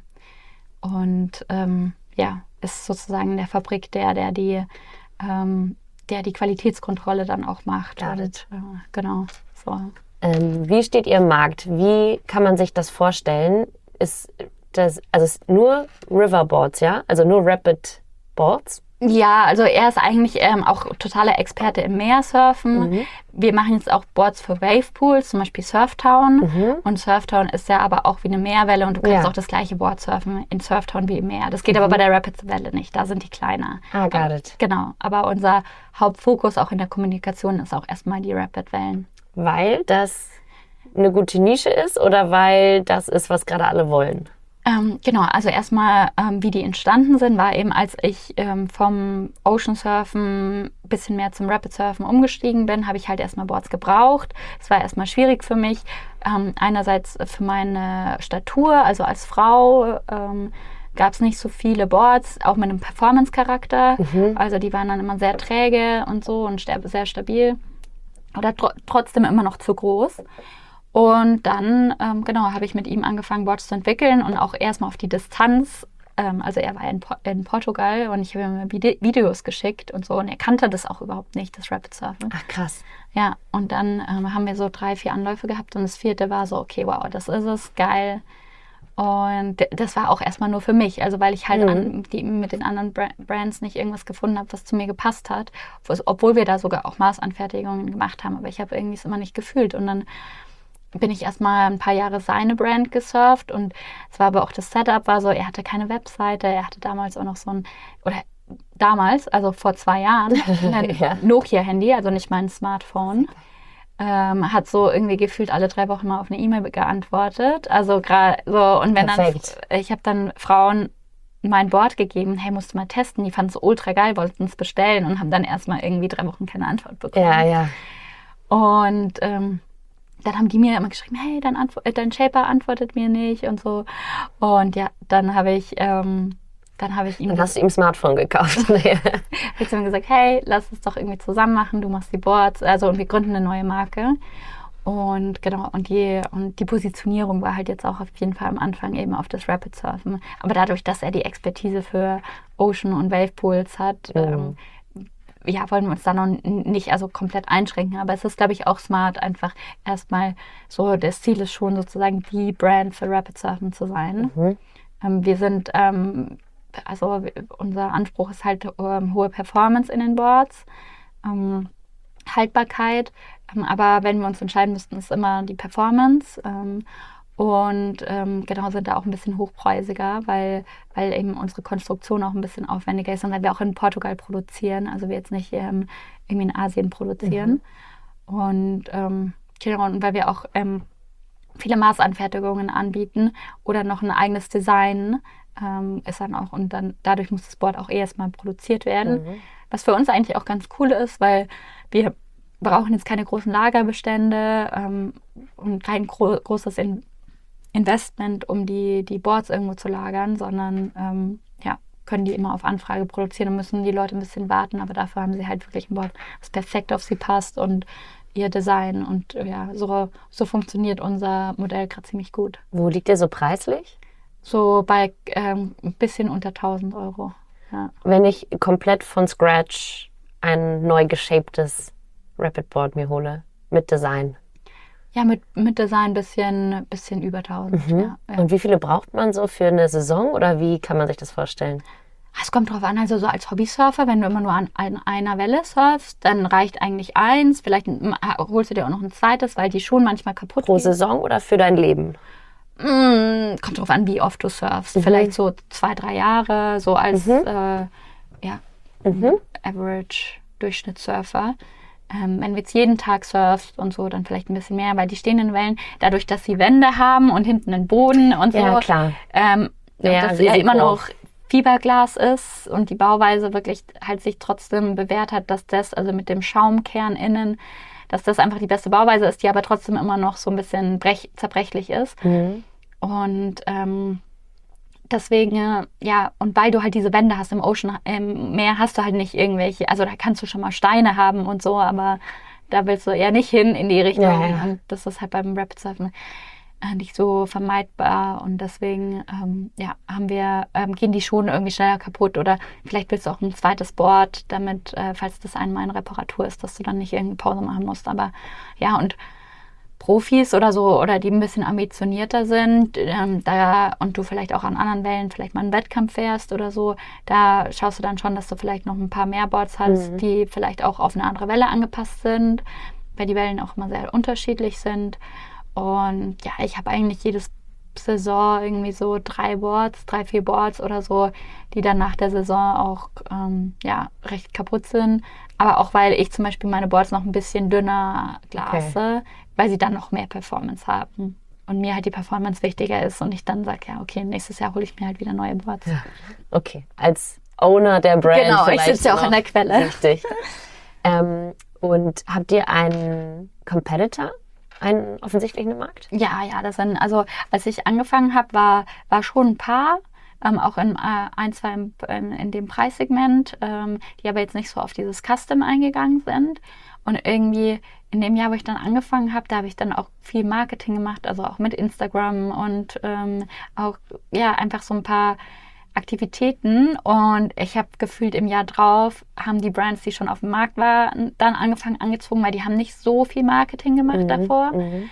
und ähm, ja, ist sozusagen in der Fabrik der, der die, ähm, der die Qualitätskontrolle dann auch macht. Got Und, it. äh, genau. So. Ähm, wie steht ihr im Markt? Wie kann man sich das vorstellen? Ist das, also es ist nur Riverboards, ja? Also nur Rapid Boards? Ja, also er ist eigentlich ähm, auch totaler Experte im Meersurfen. Mhm. Wir machen jetzt auch Boards für Wavepools, zum Beispiel Surftown. Mhm. Und Surftown ist ja aber auch wie eine Meerwelle und du kannst Ja. auch das gleiche Board surfen in Surftown wie im Meer. Das geht aber bei der Rapids-Welle nicht, da sind die kleiner. Ah, got it. Genau, aber unser Hauptfokus auch in der Kommunikation ist auch erstmal die Rapid-Wellen. Weil das eine gute Nische ist oder weil das ist, was gerade alle wollen? Ähm, genau, also erstmal, ähm, wie die entstanden sind, war eben, als ich ähm, vom Ocean Surfen ein bisschen mehr zum Rapid Surfen umgestiegen bin, habe ich halt erstmal Boards gebraucht. Es war erstmal schwierig für mich. Ähm, einerseits für meine Statur, also als Frau ähm, gab es nicht so viele Boards, auch mit einem Performance-Charakter. Also die waren dann immer sehr träge und so und sehr stabil. Oder tr- trotzdem immer noch zu groß. Und dann, ähm, genau, habe ich mit ihm angefangen, Boards zu entwickeln und auch erstmal auf die Distanz. Ähm, also er war in, Po- in Portugal und ich habe ihm Vide- Videos geschickt und so. Und er kannte das auch überhaupt nicht, das Rapid Surfen. Ach, krass. Ja, und dann ähm, haben wir so drei, vier Anläufe gehabt und das vierte war so, okay, wow, das ist es, geil. Und d- das war auch erstmal nur für mich, also weil ich halt Mhm. an, die, mit den anderen Bra- Brands nicht irgendwas gefunden habe, was zu mir gepasst hat. Obwohl- Obwohl wir da sogar auch Maßanfertigungen gemacht haben, aber ich habe irgendwie es immer nicht gefühlt. Und dann bin ich erstmal ein paar Jahre seine Brand gesurft und es war aber auch das Setup war so, er hatte keine Webseite, er hatte damals auch noch so ein, oder damals, also vor zwei Jahren, ein Ja. Nokia-Handy, also nicht mal ein Smartphone. Ähm, hat so irgendwie gefühlt alle drei Wochen mal auf eine E-Mail geantwortet. Also gerade so, und wenn Perfekt. dann, ich habe dann Frauen mein Board gegeben, hey, musst du mal testen, die fanden es ultra geil, wollten es bestellen und haben dann erstmal irgendwie drei Wochen keine Antwort bekommen. Ja, ja. Und ähm, dann haben die mir immer geschrieben, hey, dein, Antwo- äh, dein Shaper antwortet mir nicht und so. Und ja, dann habe ich, ähm, dann habe ich ihm Dann hast du ihm ein Smartphone gekauft. Nee. hab ich zu ihm gesagt, hey, lass es doch irgendwie zusammen machen, du machst die Boards, also und wir gründen eine neue Marke. Und genau, und die, und die Positionierung war halt jetzt auch auf jeden Fall am Anfang eben auf das Rapid Surfen. Aber dadurch, dass er die Expertise für Ocean und Wave Pools hat, Mhm. ähm, ja, wollen wir uns da noch n- nicht also komplett einschränken. Aber es ist, glaube ich, auch smart, einfach erstmal so, das Ziel ist schon sozusagen die Brand für Rapid Surfen zu sein. Mhm. Ähm, wir sind, ähm, also w- unser Anspruch ist halt ähm, hohe Performance in den Boards, ähm, Haltbarkeit. Ähm, aber wenn wir uns entscheiden müssten, ist immer die Performance. Ähm, und ähm, genau sind da auch ein bisschen hochpreisiger, weil, weil eben unsere Konstruktion auch ein bisschen aufwendiger ist und weil wir auch in Portugal produzieren, also wir jetzt nicht ähm, irgendwie in Asien produzieren. Und ähm, genau, und weil wir auch ähm, viele Maßanfertigungen anbieten oder noch ein eigenes Design ähm, ist dann auch und dann dadurch muss das Board auch erstmal produziert werden. Mhm. was für uns eigentlich auch ganz cool ist, weil wir brauchen jetzt keine großen Lagerbestände ähm, und kein gro- großes In- Investment, um die, die Boards irgendwo zu lagern, sondern ähm, ja, können die immer auf Anfrage produzieren und müssen die Leute ein bisschen warten, aber dafür haben sie halt wirklich ein Board, das perfekt auf sie passt und ihr Design und ja, so, so funktioniert unser Modell gerade ziemlich gut. Wo liegt ihr so preislich? So bei ähm, ein bisschen unter tausend Euro. Ja. Wenn ich komplett von Scratch ein neu geshaptes Rapid Board mir hole, mit Design. Ja, mit, mit Design ein bisschen, bisschen über tausend. Mhm. Ja, ja. Und wie viele braucht man so für eine Saison oder wie kann man sich das vorstellen? Es kommt drauf an, also so als Hobbysurfer, wenn du immer nur an, an einer Welle surfst, dann reicht eigentlich eins. Vielleicht ein- holst du dir auch noch ein zweites, weil die schon manchmal kaputt Pro gehen. Saison oder für dein Leben? Mm, kommt drauf an, wie oft du surfst. Mhm. Vielleicht so zwei, drei Jahre, so als Mhm. äh, ja, Mhm. Average Durchschnittssurfer. Ähm, wenn du jetzt jeden Tag surfst und so, dann vielleicht ein bisschen mehr, weil die stehenden Wellen, dadurch, dass sie Wände haben und hinten einen Boden und so, Ja, klar. ähm, Ja, und das ja Risiko. immer noch Fiberglas ist und die Bauweise wirklich halt sich trotzdem bewährt hat, dass das, also mit dem Schaumkern innen, dass das einfach die beste Bauweise ist, die aber trotzdem immer noch so ein bisschen brech, zerbrechlich ist. Mhm. Und ähm, deswegen, äh, ja, und weil du halt diese Wände hast im Ocean, im Meer hast du halt nicht irgendwelche, also da kannst du schon mal Steine haben und so, aber da willst du eher nicht hin in die Richtung. Ja, ja. Und das ist halt beim Rapid Surfen äh, nicht so vermeidbar und deswegen, ähm, ja, haben wir, ähm, gehen die schon irgendwie schneller kaputt oder vielleicht willst du auch ein zweites Board, damit, äh, falls das einmal in Reparatur ist, dass du dann nicht irgendwie Pause machen musst, aber ja, und Profis oder so, oder die ein bisschen ambitionierter sind, ähm, da und du vielleicht auch an anderen Wellen vielleicht mal einen Wettkampf fährst oder so, da schaust du dann schon, dass du vielleicht noch ein paar mehr Boards hast, Mhm. die vielleicht auch auf eine andere Welle angepasst sind, weil die Wellen auch immer sehr unterschiedlich sind. Und ja, ich habe eigentlich jedes Saison irgendwie so drei Boards, drei, vier Boards oder so, die dann nach der Saison auch ähm, ja, recht kaputt sind. Aber auch weil ich zum Beispiel meine Boards noch ein bisschen dünner glase, weil sie dann noch mehr Performance haben. Und mir halt die Performance wichtiger ist und ich dann sage, ja, okay, nächstes Jahr hole ich mir halt wieder neue Boards. Ja. Okay, als Owner der Brand. Genau, ich vielleicht sitze ja auch noch. an der Quelle. Richtig. ähm, und habt ihr einen Competitor, einen offensichtlichen im Markt? Ja, ja, das sind, also als ich angefangen habe, war, war schon ein paar, ähm, auch in äh, ein, zwei in, in, in dem Preissegment, ähm, die aber jetzt nicht so auf dieses Custom eingegangen sind. Und irgendwie in dem Jahr, wo ich dann angefangen habe, da habe ich dann auch viel Marketing gemacht, also auch mit Instagram und ähm, auch ja einfach so ein paar Aktivitäten. Und ich habe gefühlt im Jahr drauf, haben die Brands, die schon auf dem Markt waren, dann angefangen angezogen, weil die haben nicht so viel Marketing gemacht Mhm, davor. mhm.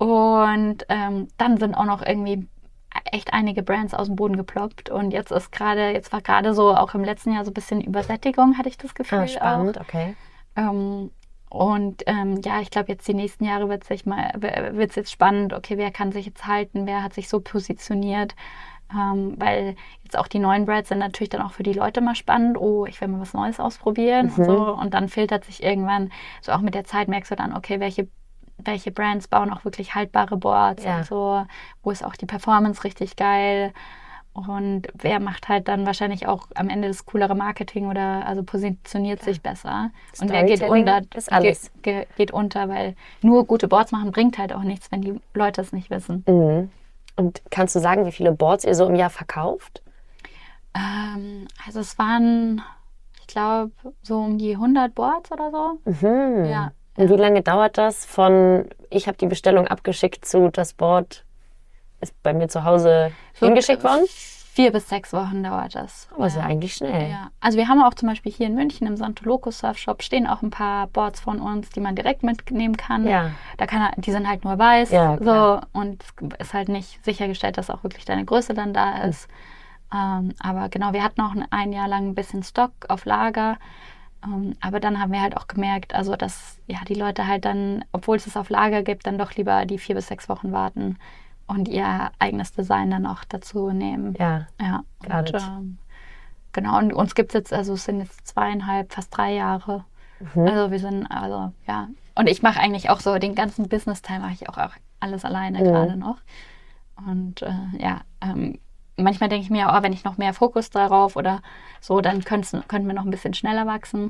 Und ähm, dann sind auch noch irgendwie echt einige Brands aus dem Boden geploppt. Und jetzt ist gerade, jetzt war gerade so, auch im letzten Jahr so ein bisschen Übersättigung, hatte ich das Gefühl. Ah, spannend, auch. okay. Ähm, und ähm, ja, ich glaube, jetzt die nächsten Jahre wird sich mal, wird es jetzt spannend, okay, wer kann sich jetzt halten, wer hat sich so positioniert. Ähm, weil jetzt auch die neuen Brands sind natürlich dann auch für die Leute mal spannend. Oh, ich will mal was Neues ausprobieren Mhm. und so. Und dann filtert sich irgendwann, so auch mit der Zeit merkst du dann, okay, welche, welche Brands bauen auch wirklich haltbare Boards Ja. und so. Wo ist auch die Performance richtig geil. Und wer macht halt dann wahrscheinlich auch am Ende das coolere Marketing oder also positioniert sich besser. Und wer geht Storytelling unter, ist alles. Geht, ge- geht unter, weil nur gute Boards machen bringt halt auch nichts, wenn die Leute es nicht wissen. Mhm. Und kannst du sagen, wie viele Boards ihr so im Jahr verkauft? Ähm, also es waren, ich glaube, so um die hundert Boards oder so. Mhm. Ja. Und wie lange dauert das von, ich habe die Bestellung abgeschickt zu, das Board ist bei mir zu Hause So, hingeschickt worden? Vier bis sechs Wochen dauert das. Aber ist ja eigentlich schnell. Ja, also wir haben auch zum Beispiel hier in München im Santo Loco Surf Shop stehen auch ein paar Boards von uns, die man direkt mitnehmen kann. Ja. Da kann er, die sind halt nur weiß, Ja, so klar. und es ist halt nicht sichergestellt, dass auch wirklich deine Größe dann da ist. Ähm, aber genau, wir hatten auch ein, ein Jahr lang ein bisschen Stock auf Lager. Ähm, aber dann haben wir halt auch gemerkt, also dass ja die Leute halt dann, obwohl es es auf Lager gibt, dann doch lieber die vier bis sechs Wochen warten und ihr eigenes Design dann auch dazu nehmen. Ja. Ja, Got und, it. ähm, genau, und uns gibt es jetzt, also es sind jetzt zweieinhalb, fast drei Jahre. Mhm. Also wir sind, also ja. Und ich mache eigentlich auch so den ganzen Business-Teil mache ich auch, auch alles alleine Mhm. gerade noch. Und äh, ja, ähm, manchmal denke ich mir, oh, wenn ich noch mehr Fokus darauf oder so, dann könnten wir noch ein bisschen schneller wachsen.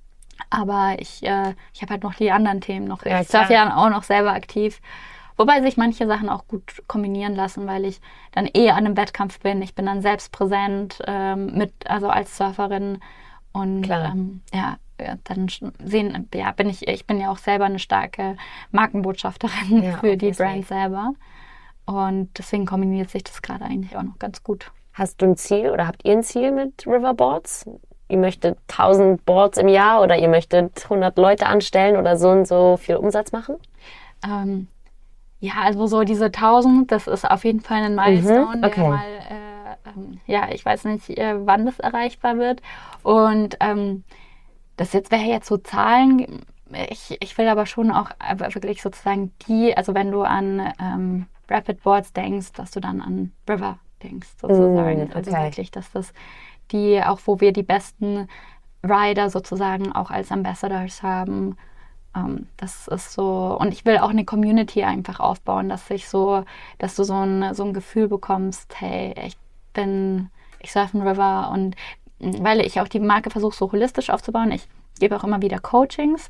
Aber ich, äh, ich habe halt noch die anderen Themen noch. Ja, ich surfe ja auch noch selber aktiv. Wobei sich manche Sachen auch gut kombinieren lassen, weil ich dann eh an einem Wettkampf bin. Ich bin dann selbst präsent ähm, mit, also als Surferin. Und ähm, ja, dann sehen, ja, bin ich, ich bin ja auch selber eine starke Markenbotschafterin ja, für die obviously. Brand selber. Und deswegen kombiniert sich das gerade eigentlich auch noch ganz gut. Hast du ein Ziel oder habt ihr ein Ziel mit Riverboards? Ihr möchtet tausend Boards im Jahr oder ihr möchtet hundert Leute anstellen oder so und so viel Umsatz machen? Ähm, ja, also so diese tausend, das ist auf jeden Fall ein Milestone, Mhm, okay. der mal, äh, ähm, ja, ich weiß nicht, äh, wann das erreichbar wird. Und ähm, das jetzt wäre jetzt so Zahlen, ich, ich will aber schon auch wirklich sozusagen die, also wenn du an ähm, Rapid Boards denkst, dass du dann an River denkst sozusagen. Mm, okay. Also wirklich, dass das die, auch wo wir die besten Rider sozusagen auch als Ambassadors haben. Ähm, das ist so, und ich will auch eine Community einfach aufbauen, dass ich so, dass du so ein, so ein Gefühl bekommst, hey, ich bin, ich surfe einen River und weil ich auch die Marke versuche so holistisch aufzubauen, ich gebe auch immer wieder Coachings,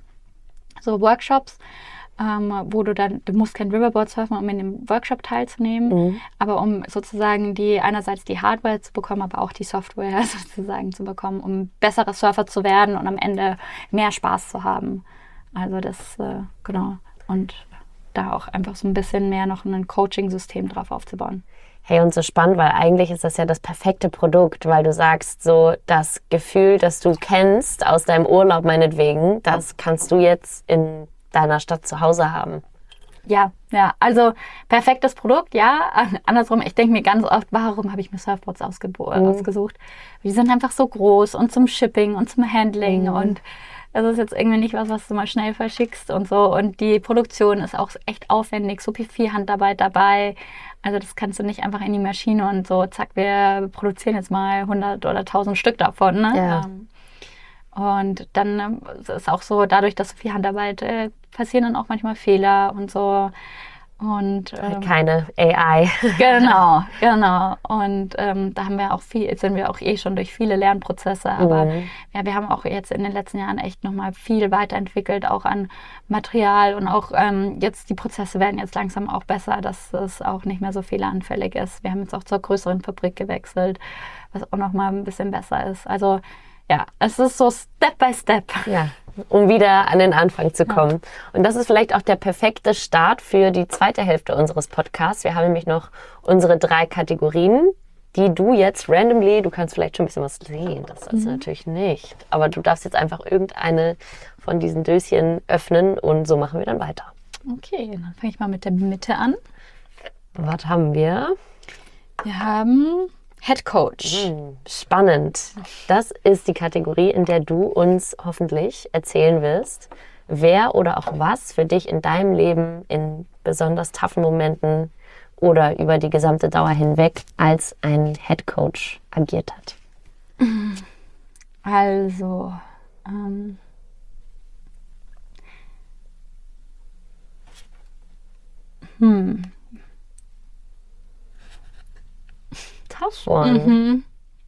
so Workshops, ähm, wo du dann, du musst kein Riverboard surfen, um in dem Workshop teilzunehmen, Mhm. aber um sozusagen die, einerseits die Hardware zu bekommen, aber auch die Software sozusagen zu bekommen, um besserer Surfer zu werden und am Ende mehr Spaß zu haben. Also das, äh, genau, und da auch einfach so ein bisschen mehr noch ein Coaching-System drauf aufzubauen. Hey, und so spannend, weil eigentlich ist das ja das perfekte Produkt, weil du sagst, so das Gefühl, das du kennst aus deinem Urlaub meinetwegen, das kannst du jetzt in deiner Stadt zu Hause haben. Ja, ja, also perfektes Produkt, ja. Andersrum, ich denke mir ganz oft, warum habe ich mir Surfboards ausgebo- Mhm. ausgesucht? Die sind einfach so groß und zum Shipping und zum Handling Mhm. und das ist jetzt irgendwie nicht was, was du mal schnell verschickst und so. Und die Produktion ist auch echt aufwendig, so viel Handarbeit dabei. Also das kannst du nicht einfach in die Maschine und so, zack, wir produzieren jetzt mal hundert oder tausend Stück davon. Ne? Ja. Ähm, Und dann ähm, es ist auch so, dadurch, dass so viel Handarbeit, äh, passieren dann auch manchmal Fehler und so. Und ähm, Keine A I. genau, genau. Und ähm, da haben wir auch viel, jetzt sind wir auch eh schon durch viele Lernprozesse, aber Mhm. ja, wir haben auch jetzt in den letzten Jahren echt nochmal viel weiterentwickelt, auch an Material und auch ähm, jetzt die Prozesse werden jetzt langsam auch besser, dass es auch nicht mehr so fehleranfällig ist. Wir haben jetzt auch zur größeren Fabrik gewechselt, was auch nochmal ein bisschen besser ist. Also ja, es ist so Step by Step. Ja, um wieder an den Anfang zu kommen. Und das ist vielleicht auch der perfekte Start für die zweite Hälfte unseres Podcasts. Wir haben nämlich noch unsere drei Kategorien, die du jetzt randomly, du kannst vielleicht schon ein bisschen was sehen, das sollst du natürlich nicht, aber du darfst jetzt einfach irgendeine von diesen Döschen öffnen und so machen wir dann weiter. Okay, dann fange ich mal mit der Mitte an. Was haben wir? Wir haben Head Coach. Hm, spannend. Das ist die Kategorie, in der du uns hoffentlich erzählen wirst, wer oder auch was für dich in deinem Leben in besonders toughen Momenten oder über die gesamte Dauer hinweg als ein Head Coach agiert hat. Also, ähm, hm. Tough one. Mhm.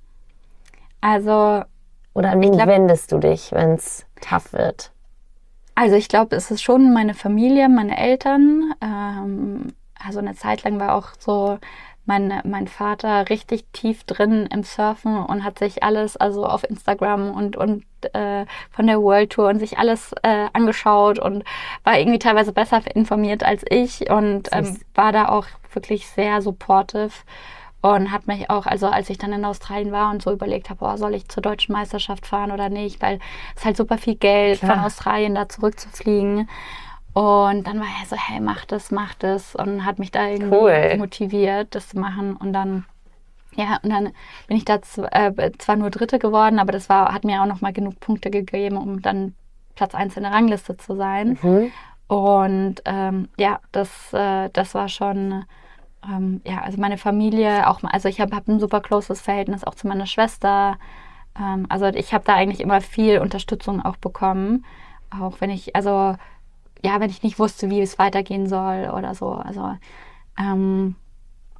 Also, Oder an wen glaub- wendest du dich, wenn es tough wird? also ich glaube, es ist schon meine Familie, meine Eltern. Ähm, also eine Zeit lang war auch so mein, mein Vater richtig tief drin im Surfen und hat sich alles, also auf Instagram und, und äh, von der World Tour und sich alles äh, angeschaut und war irgendwie teilweise besser informiert als ich und ähm, Süß. war da auch wirklich sehr supportive. Und hat mich auch, also als ich dann in Australien war und so überlegt habe, oh, soll ich zur deutschen Meisterschaft fahren oder nicht, weil es halt super viel Geld Klar. von Australien da zurückzufliegen. Und dann war er so, hey, mach das, mach das. Und hat mich da irgendwie Cool. motiviert, das zu machen. Und dann, ja, und dann bin ich da z- äh, zwar nur Dritte geworden, aber das war, hat mir auch nochmal genug Punkte gegeben, um dann Platz eins in der Rangliste zu sein. Mhm. Und ähm, ja, das, äh, das war schon, ähm, ja, also meine Familie, auch, also ich habe hab ein super closes Verhältnis auch zu meiner Schwester. Ähm, also ich habe da eigentlich immer viel Unterstützung auch bekommen, auch wenn ich, also ja, wenn ich nicht wusste, wie es weitergehen soll oder so. Also ähm,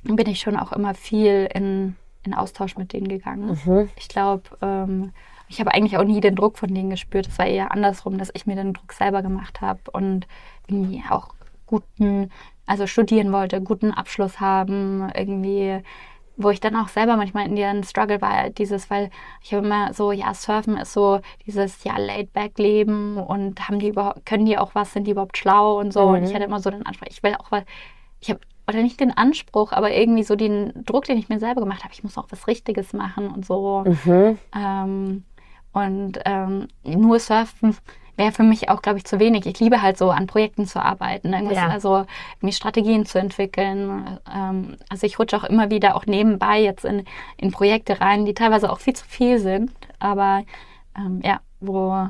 bin ich schon auch immer viel in, in Austausch mit denen gegangen. Mhm. Ich glaube, ähm, ich habe eigentlich auch nie den Druck von denen gespürt. Es war eher andersrum, dass ich mir den Druck selber gemacht habe und irgendwie auch guten, also studieren wollte, guten Abschluss haben, irgendwie, wo ich dann auch selber manchmal in den Struggle war, dieses, weil ich habe immer so, ja, Surfen ist so dieses, ja, Laid-Back-Leben und haben die überhaupt, können die auch was, sind die überhaupt schlau und so. Mhm. Und ich hatte immer so den Anspruch, ich will auch, weil ich habe, oder nicht den Anspruch, aber irgendwie so den Druck, den ich mir selber gemacht habe, ich muss auch was Richtiges machen und so. Mhm. Ähm, und ähm, nur Surfen wäre für mich auch, glaube ich, zu wenig. Ich liebe halt so, an Projekten zu arbeiten, irgendwas, Ja. also mir Strategien zu entwickeln. Ähm, also ich rutsche auch immer wieder auch nebenbei jetzt in, in Projekte rein, die teilweise auch viel zu viel sind. Aber ähm, ja, wo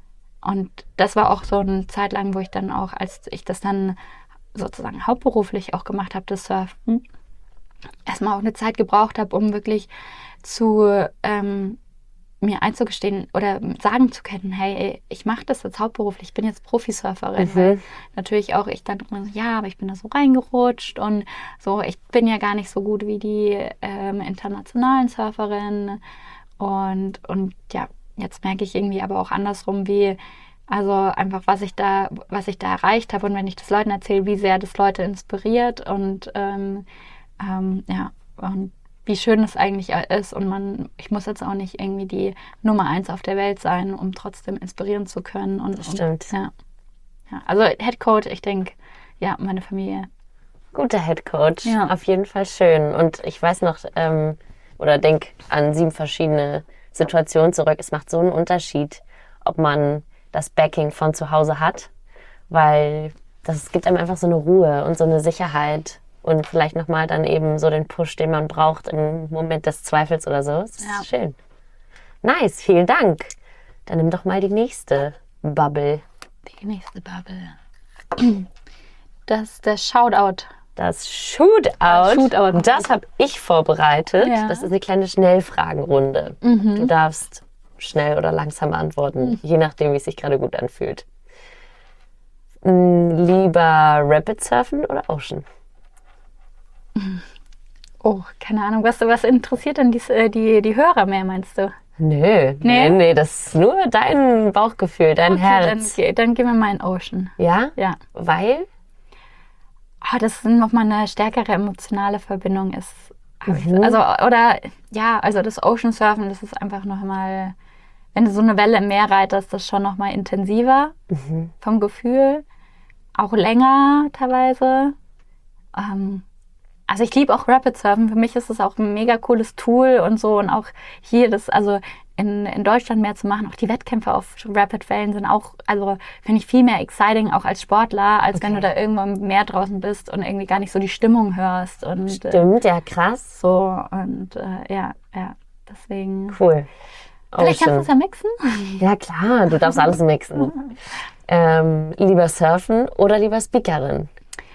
und das war auch so eine Zeit lang, wo ich dann auch, als ich das dann sozusagen hauptberuflich auch gemacht habe, das Surfen, erstmal auch eine Zeit gebraucht habe, um wirklich zu ähm, mir einzugestehen oder sagen zu können, hey, ich mache das jetzt hauptberuflich, ich bin jetzt Profisurferin. Mhm. Weil natürlich auch ich dann immer so, ja, aber ich bin da so reingerutscht und so, ich bin ja gar nicht so gut wie die ähm, internationalen Surferinnen. Und, und ja, jetzt merke ich irgendwie aber auch andersrum, wie, also einfach, was ich da, was ich da erreicht habe und wenn ich das Leuten erzähle, wie sehr das Leute inspiriert und ähm, ähm, ja, und wie schön es eigentlich ist und man, ich muss jetzt auch nicht irgendwie die Nummer eins auf der Welt sein, um trotzdem inspirieren zu können. Und, Das stimmt. Und, ja. Ja, also Headcoach, ich denke, ja, meine Familie. Guter Headcoach, Ja. auf jeden Fall schön. Und ich weiß noch, ähm, oder denk an sieben verschiedene Situationen zurück. Es macht so einen Unterschied, ob man das Backing von zu Hause hat, weil das gibt einem einfach so eine Ruhe und so eine Sicherheit und vielleicht nochmal dann eben so den Push, den man braucht im Moment des Zweifels oder so. Das ist Ja. schön. Nice, vielen Dank. Dann nimm doch mal die nächste Bubble. Die nächste Bubble. Das ist der Shoutout. Das Shootout, Shootout. das habe ich vorbereitet. Ja. Das ist eine kleine Schnellfragenrunde. Du darfst schnell oder langsam antworten, je nachdem, wie es sich gerade gut anfühlt. Mm, Lieber Rapid Surfen oder Ocean? Oh, keine Ahnung, was, was interessiert denn die, die, die Hörer mehr, meinst du? Nö, Nee? nee, nee, das ist nur dein Bauchgefühl, dein Okay, Herz. Dann, dann gehen wir mal in Ocean. Ja? Ja. Weil? Ah, dass nochmal eine stärkere emotionale Verbindung ist. hab ich so. Mhm. Also, oder, ja, also das Ocean Surfen, das ist einfach nochmal, wenn du so eine Welle im Meer reitest, das ist schon nochmal intensiver Mhm. vom Gefühl. Auch länger teilweise. Ähm, also ich liebe auch Rapid Surfen. Für mich ist es auch ein mega cooles Tool und so. Und auch hier das, also in, in Deutschland mehr zu machen. Auch die Wettkämpfe auf Rapid-Wellen sind auch, also finde ich viel mehr exciting, auch als Sportler, als wenn Okay. du da irgendwo im Meer draußen bist und irgendwie gar nicht so die Stimmung hörst. Und äh, Stimmt, ja, krass. so, und äh, ja, ja, deswegen. Cool. Vielleicht kannst du es ja mixen. Ja, klar, du darfst alles mixen. Ähm, lieber Surfen oder lieber Speakerin?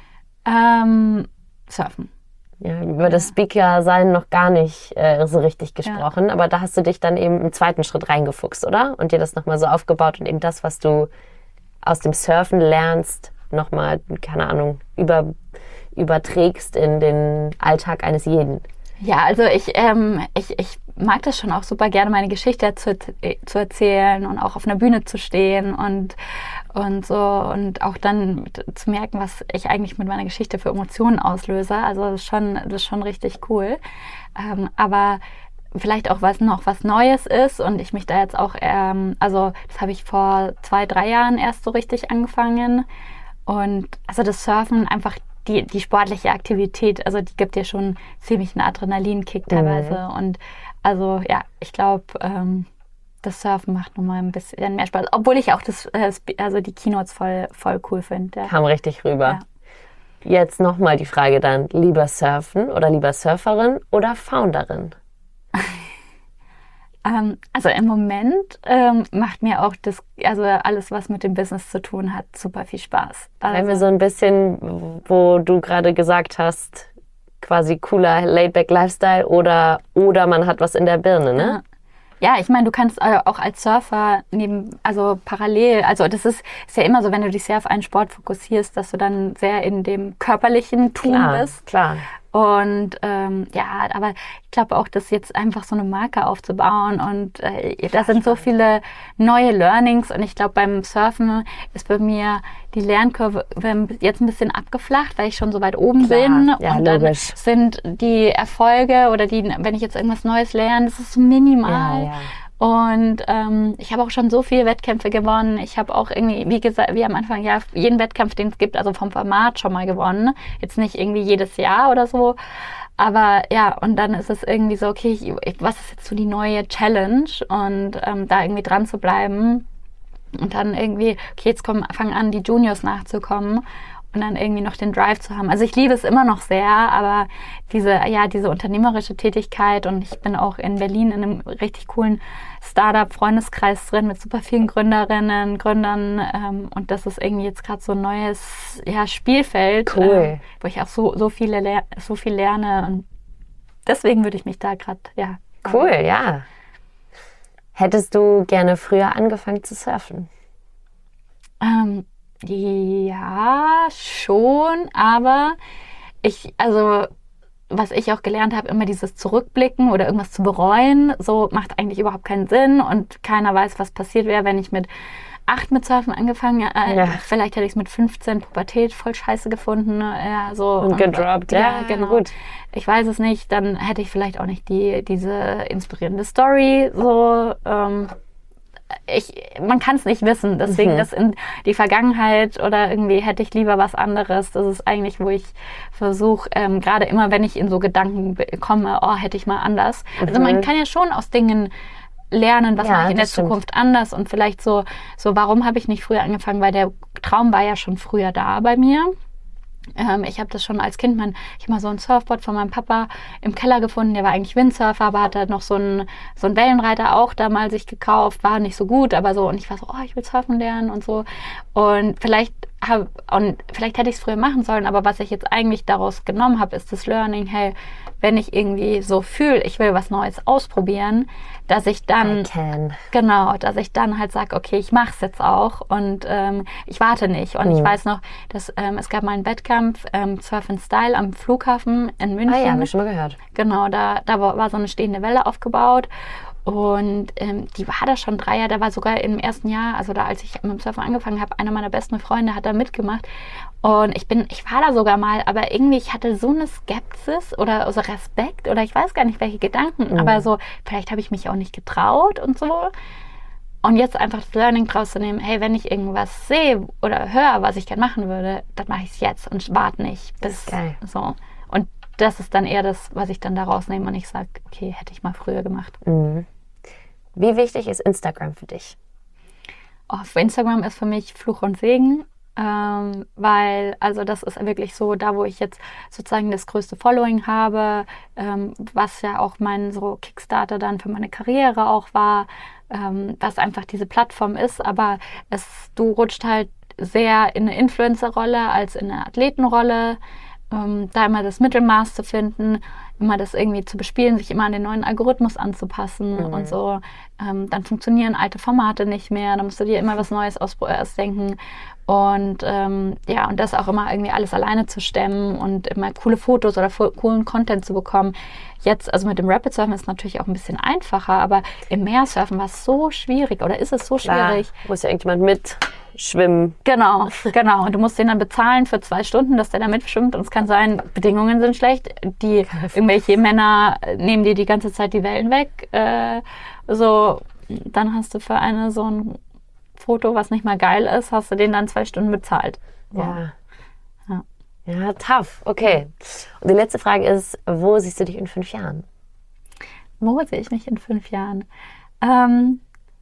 Ähm, surfen. Ja, über das Speaker-Sein noch gar nicht äh, so richtig gesprochen, aber da hast du dich dann eben im zweiten Schritt reingefuchst, oder? Und dir das nochmal so aufgebaut und eben das, was du aus dem Surfen lernst, nochmal, keine Ahnung, über, überträgst in den Alltag eines jeden. Ja, also ich, ähm, ich, ich mag das schon auch super gerne, meine Geschichte zu, zu erzählen und auch auf einer Bühne zu stehen und, und so und auch dann zu merken, was ich eigentlich mit meiner Geschichte für Emotionen auslöse. Also das ist schon, das ist schon richtig cool. Ähm, aber vielleicht auch was noch was Neues ist und ich mich da jetzt auch, ähm, also das habe ich vor zwei, drei Jahren erst so richtig angefangen und also das Surfen einfach Die, die sportliche Aktivität, also die gibt dir schon ziemlich einen Adrenalinkick teilweise. Mhm. Und also ja, ich glaube, ähm, das Surfen macht nochmal ein bisschen mehr Spaß. Obwohl ich auch das, äh, also die Keynotes voll, voll cool finde. Ja. Kam richtig rüber. Ja. Jetzt nochmal die Frage dann, lieber Surfen oder lieber Surferin oder Founderin? Ähm, also im Moment ähm, macht mir auch das, also alles, was mit dem Business zu tun hat, super viel Spaß. Also, Wenn wir so ein bisschen, wo du gerade gesagt hast, quasi cooler Laidback-Lifestyle oder, oder man hat was in der Birne, ne? Ja, ich meine, du kannst äh, auch als Surfer neben, also parallel, also das ist, ist ja immer so, wenn du dich sehr auf einen Sport fokussierst, dass du dann sehr in dem körperlichen Tun Klar, bist. klar. Und ähm, ja, aber ich glaube auch, dass jetzt einfach so eine Marke aufzubauen und äh, da sind so viele neue Learnings und ich glaube, beim Surfen ist bei mir die Lernkurve jetzt ein bisschen abgeflacht, weil ich schon so weit oben Klar, bin ja, und dann logisch. sind die Erfolge oder die, wenn ich jetzt irgendwas Neues lerne, das ist so minimal. Ja, ja. Und ähm, ich habe auch schon so viele Wettkämpfe gewonnen. Ich habe auch irgendwie, wie gesagt, wie am Anfang, ja, jeden Wettkampf, den es gibt, also vom Format schon mal gewonnen. Jetzt nicht irgendwie jedes Jahr oder so. Aber ja, und dann ist es irgendwie so, okay, ich, ich, was ist jetzt so die neue Challenge? Und ähm, da irgendwie dran zu bleiben. Und dann irgendwie, okay, jetzt kommen, fangen an, die Juniors nachzukommen. Und dann irgendwie noch den Drive zu haben. Also ich liebe es immer noch sehr, aber diese, ja, diese unternehmerische Tätigkeit und ich bin auch in Berlin in einem richtig coolen Startup-Freundeskreis drin mit super vielen Gründerinnen, Gründern ähm, und das ist irgendwie jetzt gerade so ein neues ja, Spielfeld, Cool. ähm, wo ich auch so, so, viele ler- so viel lerne und deswegen würde ich mich da gerade, ja. Cool, ja. Hättest du gerne früher angefangen zu surfen? Ähm, Ja, schon, aber ich, also was ich auch gelernt habe, immer dieses Zurückblicken oder irgendwas zu bereuen, so macht eigentlich überhaupt keinen Sinn und keiner weiß, was passiert wäre, wenn ich mit acht mit Surfen angefangen, äh, Ja. vielleicht hätte ich es mit fünfzehn Pubertät voll scheiße gefunden, ja, so. Und gedroppt, ja, ja, genau. gut. Ich weiß es nicht, dann hätte ich vielleicht auch nicht die, diese inspirierende Story, so, ähm, Ich, man kann es nicht wissen, deswegen Mhm. das in die Vergangenheit oder irgendwie hätte ich lieber was anderes. Das ist eigentlich, wo ich versuche, ähm, gerade immer, wenn ich in so Gedanken be- komme, oh, hätte ich mal anders. Also man Mhm. kann ja schon aus Dingen lernen, was Ja, mache ich in der das stimmt. Zukunft anders und vielleicht so, so warum habe ich nicht früher angefangen, weil der Traum war ja schon früher da bei mir. Ähm, ich habe das schon als Kind, mein, ich habe mal so ein Surfboard von meinem Papa im Keller gefunden, der war eigentlich Windsurfer, aber hat halt noch so einen, so einen Wellenreiter auch damals sich gekauft, war nicht so gut, aber so, und ich war so, oh, ich will surfen lernen und so. Und vielleicht hab, und vielleicht hätte ich es früher machen sollen, aber was ich jetzt eigentlich daraus genommen habe, ist das Learning, hey, wenn ich irgendwie so fühle, ich will was Neues ausprobieren, dass ich dann I can. Genau, dass ich dann halt sage, okay, ich mache es jetzt auch und ähm, ich warte nicht. Und ich Mhm. weiß noch, dass ähm, es gab mal einen Wettkampf, ähm, Surf and Style am Flughafen in München. Ah ja, habe ich schon mal gehört. Genau, da, da war, war so eine stehende Welle aufgebaut. Und ähm, die war da schon drei Jahre, da war sogar im ersten Jahr, also da als ich mit dem Surfen angefangen habe, einer meiner besten Freunde hat da mitgemacht. Und ich bin, ich war da sogar mal, aber irgendwie, ich hatte so eine Skepsis oder so Respekt oder ich weiß gar nicht, welche Gedanken, Mhm. aber so, vielleicht habe ich mich auch nicht getraut und so. Und jetzt einfach das Learning draus zu nehmen, hey, wenn ich irgendwas sehe oder höre, was ich gerne machen würde, dann mache ich es jetzt und warte nicht. Bis, ist geil. So. Und das ist dann eher das, was ich dann da rausnehme und ich sage, okay, hätte ich mal früher gemacht. Mhm. Wie wichtig ist Instagram für dich? Auf Instagram ist für mich Fluch und Segen, ähm, weil also das ist wirklich so da, wo ich jetzt sozusagen das größte Following habe, ähm, was ja auch mein so Kickstarter dann für meine Karriere auch war, ähm, was einfach diese Plattform ist, aber es, du rutscht halt sehr in eine Influencer-Rolle als in eine Athletenrolle, ähm, da immer das Mittelmaß zu finden, immer das irgendwie zu bespielen, sich immer an den neuen Algorithmus anzupassen Mhm. und so. Ähm, dann funktionieren alte Formate nicht mehr, dann musst du dir immer was Neues aus- ausdenken. Und ähm, ja, und das auch immer irgendwie alles alleine zu stemmen und immer coole Fotos oder fo- coolen Content zu bekommen. Jetzt, also mit dem Rapid Surfen ist es natürlich auch ein bisschen einfacher, aber im Meersurfen war es so schwierig oder ist es so schwierig. Klar, muss ja irgendjemand mitschwimmen. Genau, genau. Und du musst den dann bezahlen für zwei Stunden, dass der da mitschwimmt. Und es kann sein, Bedingungen sind schlecht. Die irgendwelche Männer nehmen dir die ganze Zeit die Wellen weg. Äh, so, dann hast du für eine so ein Foto, was nicht mal geil ist, hast du den dann zwei Stunden bezahlt. So. Ja. Ja. Ja, tough. Okay. Und die letzte Frage ist, wo siehst du dich in fünf Jahren? Wo sehe ich mich in fünf Jahren? Ähm,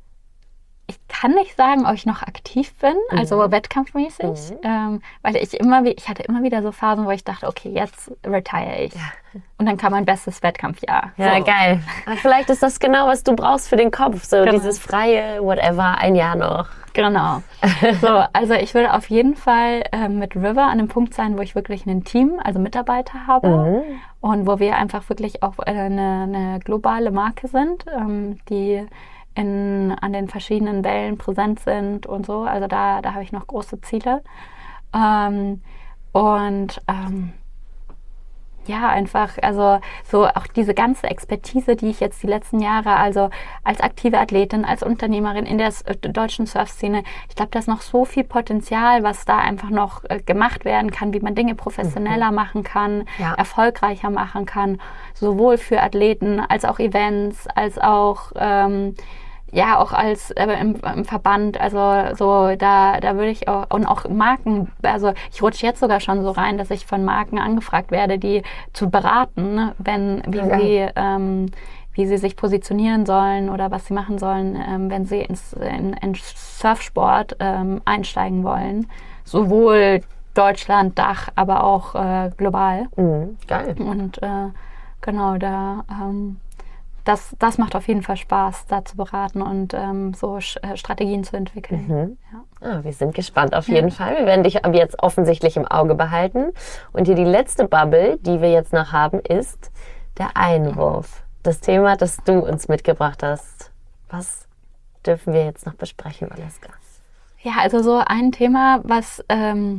ich kann nicht sagen, ob ich noch aktiv bin, also Mhm. wettkampfmäßig, Mhm. ähm, weil ich immer, wie- ich hatte immer wieder so Phasen, wo ich dachte, okay, jetzt retire ich. Und dann kam mein bestes Wettkampfjahr. Ja, so. geil. Aber vielleicht ist das genau, was du brauchst für den Kopf. So Genau. dieses freie, whatever, ein Jahr noch. Genau. So, also ich will auf jeden Fall ähm, mit River an dem Punkt sein, wo ich wirklich ein Team, also Mitarbeiter habe Mhm. und wo wir einfach wirklich auch äh, eine, eine globale Marke sind, ähm, die in, an den verschiedenen Wellen präsent sind und so. Also da, da habe ich noch große Ziele. Ähm, und ähm, ja, einfach, also so auch diese ganze Expertise, die ich jetzt die letzten Jahre, also als aktive Athletin, als Unternehmerin in der s- deutschen Surfszene, ich glaube, da ist noch so viel Potenzial, was da einfach noch äh, gemacht werden kann, wie man Dinge professioneller mhm. machen kann, ja. erfolgreicher machen kann, sowohl für Athleten als auch Events, als auch ähm, ja, auch als äh, im, im Verband, also so da, da würde ich auch, und auch Marken, also ich rutsche jetzt sogar schon so rein, dass ich von Marken angefragt werde, die zu beraten, ne, wenn, wie okay. sie, ähm, wie sie sich positionieren sollen oder was sie machen sollen, ähm, wenn sie ins, in, in Surfsport ähm, einsteigen wollen. Sowohl Deutschland, Dach, aber auch äh, global. Mhm, geil. Und äh, genau, da ähm, Das, das macht auf jeden Fall Spaß, da zu beraten und ähm, so Sch- äh, Strategien zu entwickeln. Mhm. Ja. Ah, wir sind gespannt auf jeden ja. Fall. Wir werden dich ab jetzt offensichtlich im Auge behalten. Und hier die letzte Bubble, die wir jetzt noch haben, ist der Einwurf. Das Thema, das du uns mitgebracht hast. Was dürfen wir jetzt noch besprechen, Valeska? Ja, also so ein Thema, was... Ähm,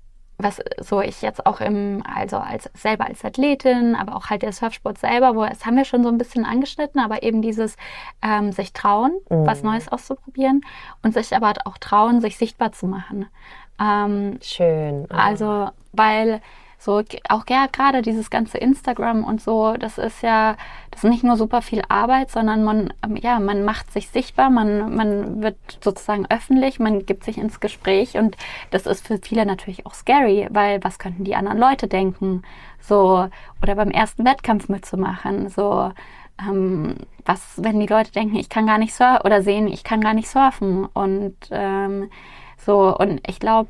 was so ich jetzt auch im, also als selber als Athletin, aber auch halt der Surfsport selber, wo das haben wir schon so ein bisschen angeschnitten, aber eben dieses ähm, sich trauen, mhm. was Neues auszuprobieren und sich aber auch trauen, sich sichtbar zu machen. Ähm, Schön. Oh. Also, weil so auch ja, gerade dieses ganze Instagram und so, das ist ja, das ist nicht nur super viel Arbeit, sondern man, ja, man macht sich sichtbar, man, man wird sozusagen öffentlich, man gibt sich ins Gespräch und das ist für viele natürlich auch scary, weil was könnten die anderen Leute denken, so, oder beim ersten Wettkampf mitzumachen, so, ähm, was, wenn die Leute denken, ich kann gar nicht surfen oder sehen, ich kann gar nicht surfen und ähm, so, und ich glaube,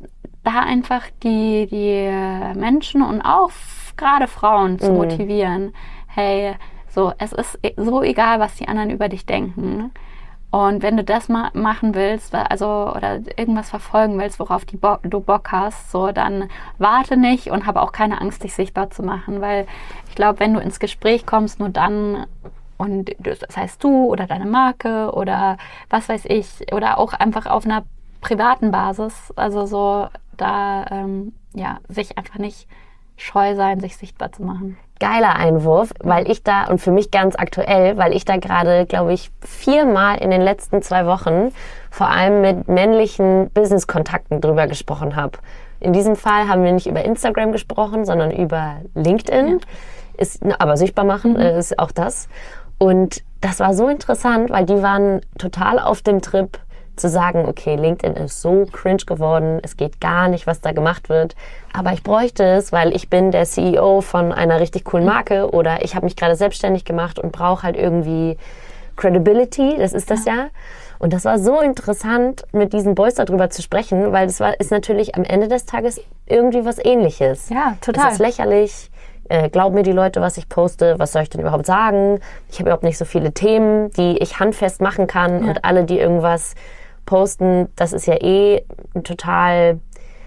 da einfach die, die Menschen und auch gerade Frauen zu motivieren. Mhm. Hey, so, es ist so egal, was die anderen über dich denken. Und wenn du das ma- machen willst, also oder irgendwas verfolgen willst, worauf die Bo- du Bock hast, so, dann warte nicht und habe auch keine Angst, dich sichtbar zu machen. Weil ich glaube, wenn du ins Gespräch kommst, nur dann, und das heißt du oder deine Marke oder was weiß ich, oder auch einfach auf einer privaten Basis, also so da ähm, ja, sich einfach nicht scheu sein, sich sichtbar zu machen. Geiler Einwurf, weil ich da, und für mich ganz aktuell, weil ich da gerade, glaube ich, viermal in den letzten zwei Wochen vor allem mit männlichen Business-Kontakten drüber gesprochen habe. In diesem Fall haben wir nicht über Instagram gesprochen, sondern über LinkedIn. Ja. Ist, aber sichtbar machen mhm. ist auch das. Und das war so interessant, weil die waren total auf dem Trip, zu sagen, okay, LinkedIn ist so cringe geworden, es geht gar nicht, was da gemacht wird, aber ich bräuchte es, weil ich bin der C E O von einer richtig coolen Marke oder ich habe mich gerade selbstständig gemacht und brauche halt irgendwie Credibility, das ist das ja. ja. Und das war so interessant, mit diesen Boys darüber zu sprechen, weil das war, ist natürlich am Ende des Tages irgendwie was Ähnliches. Ja, total. Es ist lächerlich. Äh, glauben mir die Leute, was ich poste, was soll ich denn überhaupt sagen? Ich habe überhaupt nicht so viele Themen, die ich handfest machen kann ja. und alle, die irgendwas posten, das ist ja eh total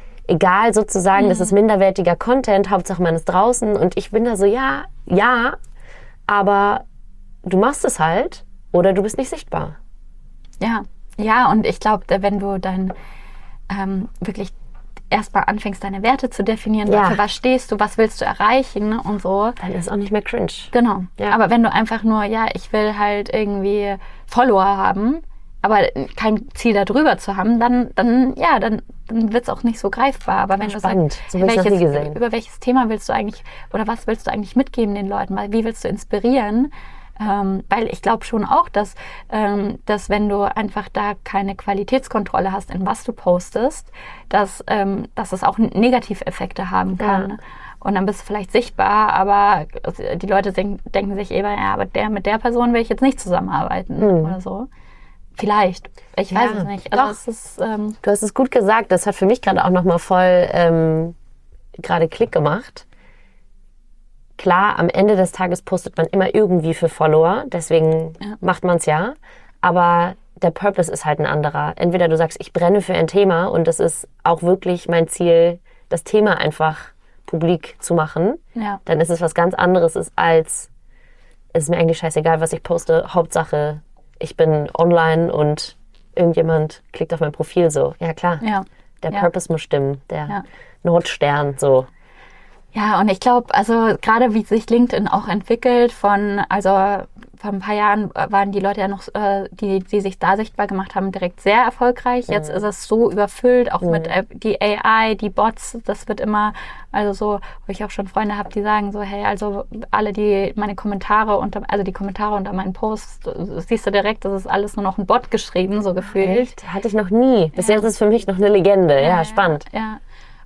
egal sozusagen, mhm. das ist minderwertiger Content, Hauptsache man ist draußen und ich bin da so, ja, ja, aber du machst es halt oder du bist nicht sichtbar. Ja, ja und ich glaube, wenn du dann ähm, wirklich erstmal anfängst, deine Werte zu definieren, ja. für was stehst du, was willst du erreichen und so. Dann ist es auch nicht mehr cringe. Genau, ja. aber wenn du einfach nur, ja, ich will halt irgendwie Follower haben, aber kein Ziel darüber zu haben, dann, dann ja, dann, dann wird es auch nicht so greifbar. Aber wenn Spannend. du sagst, so welches, über welches Thema willst du eigentlich, oder was willst du eigentlich mitgeben den Leuten, wie willst du inspirieren? Ähm, weil ich glaube schon auch, dass, ähm, dass wenn du einfach da keine Qualitätskontrolle hast, in was du postest, dass, ähm, dass es auch Negativeffekte haben kann. Ja. Und dann bist du vielleicht sichtbar, aber die Leute denk, denken sich eben, ja, aber der, mit der Person will ich jetzt nicht zusammenarbeiten mhm. oder so. Vielleicht. Ich ja, weiß es nicht. Also doch. Es ist, ähm du hast es gut gesagt. Das hat für mich gerade auch nochmal voll ähm, gerade Klick gemacht. Klar, am Ende des Tages postet man immer irgendwie für Follower. Deswegen ja. macht man es ja. Aber der Purpose ist halt ein anderer. Entweder du sagst, ich brenne für ein Thema und es ist auch wirklich mein Ziel, das Thema einfach publik zu machen. Ja. Dann ist es was ganz anderes ist als, es ist mir eigentlich scheißegal, was ich poste. Hauptsache, ich bin online und irgendjemand klickt auf mein Profil so. Ja, klar. Ja. Der ja. Purpose muss stimmen. Der ja. Nordstern so. Ja, und ich glaube, also gerade wie sich LinkedIn auch entwickelt, von, also vor ein paar Jahren waren die Leute ja noch, äh, die, die sich da sichtbar gemacht haben, direkt sehr erfolgreich. Jetzt Mhm. ist es so überfüllt, auch Mhm. mit äh, die A I, die Bots, das wird immer, also so, wo ich auch schon Freunde habe, die sagen so, hey, also alle, die meine Kommentare unter, also die Kommentare unter meinen Posts, siehst du direkt, das ist alles nur noch ein Bot geschrieben, so gefühlt. Echt? Hatte ich noch nie. Bis Ja. jetzt ist es für mich noch eine Legende. Ja, Ja, spannend. Ja.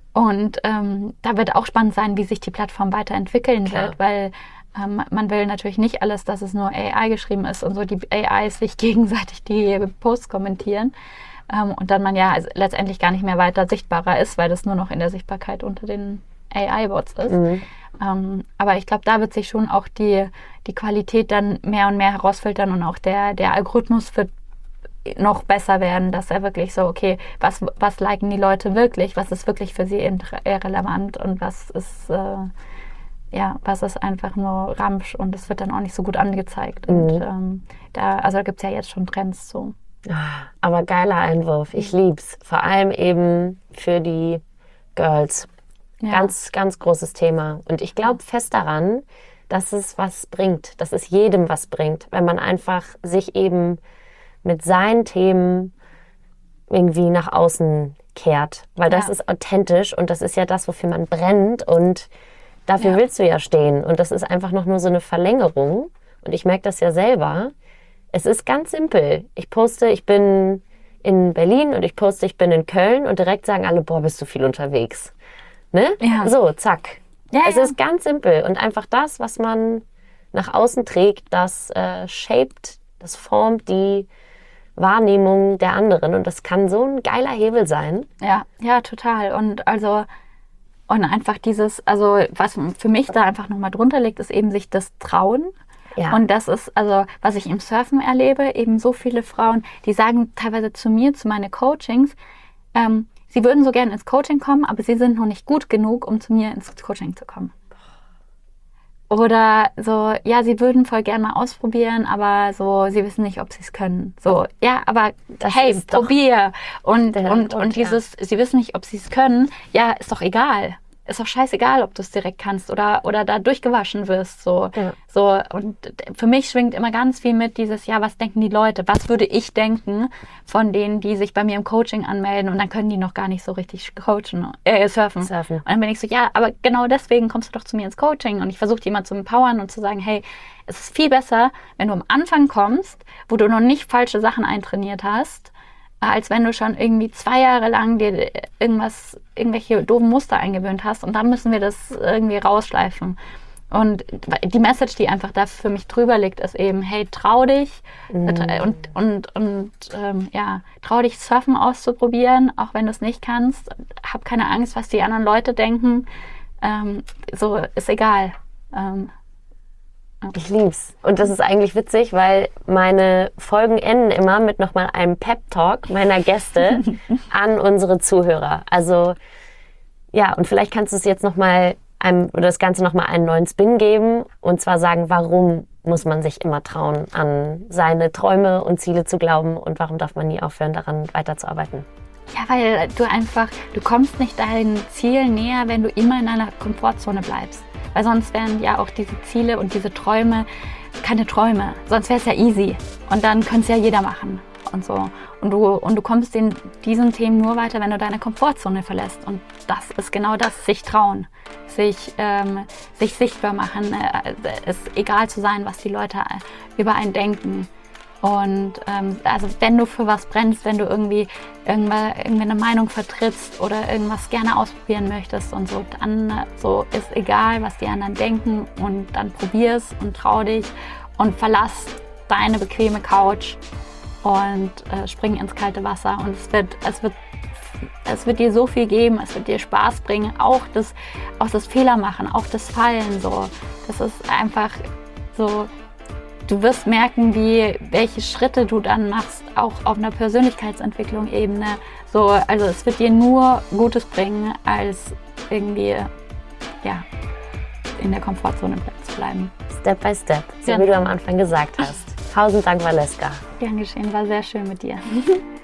Und ähm, da wird auch spannend sein, wie sich die Plattform weiterentwickeln Klar. wird, weil ähm, man will natürlich nicht alles, dass es nur A I geschrieben ist und so die A Is sich gegenseitig die Posts kommentieren. Ähm, und dann man ja also letztendlich gar nicht mehr weiter sichtbarer ist, weil das nur noch in der Sichtbarkeit unter den A I-Bots ist. Mhm. Ähm, aber ich glaube, da wird sich schon auch die, die Qualität dann mehr und mehr herausfiltern und auch der, der Algorithmus wird noch besser werden, dass er wirklich so, okay, was, was liken die Leute wirklich, was ist wirklich für sie inter- relevant und was ist, äh, ja, was ist einfach nur Ramsch und es wird dann auch nicht so gut angezeigt. Mhm. Und ähm, da, also da gibt es ja jetzt schon Trends zu. Ah, aber geiler Einwurf. Ich lieb's. Vor allem eben für die Girls. Ja. Ganz, ganz großes Thema. Und ich glaube fest daran, dass es was bringt, dass es jedem was bringt, wenn man einfach sich eben mit seinen Themen irgendwie nach außen kehrt. Weil das Ja. ist authentisch und das ist ja das, wofür man brennt und dafür Ja. willst du ja stehen. Und das ist einfach noch nur so eine Verlängerung. Und ich merke das ja selber. Es ist ganz simpel. Ich poste, ich bin in Berlin und ich poste, ich bin in Köln und direkt sagen alle, boah, bist du viel unterwegs. Ne? Ja. So, zack. Ja, es ja. ist ganz simpel. Und einfach das, was man nach außen trägt, das äh, shaped, das formt die Wahrnehmung der anderen. Und das kann so ein geiler Hebel sein. Ja, ja, total. Und also, und einfach dieses, also was für mich da einfach nochmal drunter liegt, ist eben sich das Trauen. Ja. Und das ist, also was ich im Surfen erlebe, eben so viele Frauen, die sagen teilweise zu mir, zu meinen Coachings, ähm, sie würden so gerne ins Coaching kommen, aber sie sind noch nicht gut genug, um zu mir ins Coaching zu kommen. Oder so, ja, sie würden voll gerne mal ausprobieren, aber so, sie wissen nicht, ob sie es können. So, ja, aber Das hey, ist doch probier. Und, der und, Grund, und dieses, sie wissen nicht, ob sie es können, ja, ist doch egal. Ist doch scheißegal, ob du es direkt kannst oder, oder da durchgewaschen wirst. So. Ja. So, und für mich schwingt immer ganz viel mit dieses, ja, was denken die Leute? Was würde ich denken von denen, die sich bei mir im Coaching anmelden und dann können die noch gar nicht so richtig coachen, äh, surfen. Surfen. Und dann bin ich so, ja, aber genau deswegen kommst du doch zu mir ins Coaching. Und ich versuche die immer zu empowern und zu sagen, hey, es ist viel besser, wenn du am Anfang kommst, wo du noch nicht falsche Sachen eintrainiert hast, als wenn du schon irgendwie zwei Jahre lang dir irgendwas, irgendwelche doofen Muster eingewöhnt hast und dann müssen wir das irgendwie rausschleifen. Und die Message, die einfach da für mich drüber liegt, ist eben, hey, trau dich Mm. und, und, und ähm, ja, trau dich, Surfen auszuprobieren, auch wenn du es nicht kannst. Hab keine Angst, was die anderen Leute denken. Ähm, so, ist egal. Ähm, Ich lieb's. Und das ist eigentlich witzig, weil meine Folgen enden immer mit nochmal einem Pep-Talk meiner Gäste an unsere Zuhörer. Also, ja, und vielleicht kannst du es jetzt nochmal einem, oder das Ganze nochmal einen neuen Spin geben und zwar sagen, warum muss man sich immer trauen, an seine Träume und Ziele zu glauben und warum darf man nie aufhören, daran weiterzuarbeiten? Ja, weil du einfach, du kommst nicht deinem Ziel näher, wenn du immer in deiner Komfortzone bleibst. Weil sonst wären ja auch diese Ziele und diese Träume keine Träume. Sonst wäre es ja easy. Und dann könnte es ja jeder machen. Und so. Und du, und du kommst in diesen Themen nur weiter, wenn du deine Komfortzone verlässt. Und das ist genau das, sich trauen. Sich, ähm, sich sichtbar machen. Äh, es egal zu sein, was die Leute über einen denken. Und ähm, also wenn du für was brennst, wenn du irgendwie, irgendwie eine Meinung vertrittst oder irgendwas gerne ausprobieren möchtest und so, dann so ist egal, was die anderen denken und dann probier's und trau dich und verlass deine bequeme Couch und äh, spring ins kalte Wasser und es wird, es wird, es wird dir so viel geben, es wird dir Spaß bringen, auch das, auch das Fehler machen, auch das Fallen so, das ist einfach so. Du wirst merken, wie, welche Schritte du dann machst, auch auf einer Persönlichkeitsentwicklung-Ebene. So, also es wird dir nur Gutes bringen, als irgendwie ja, in der Komfortzone zu bleiben. Step by step, so Ja. wie du am Anfang gesagt hast. Tausend Dank, Valeska. Gern geschehen, war sehr schön mit dir.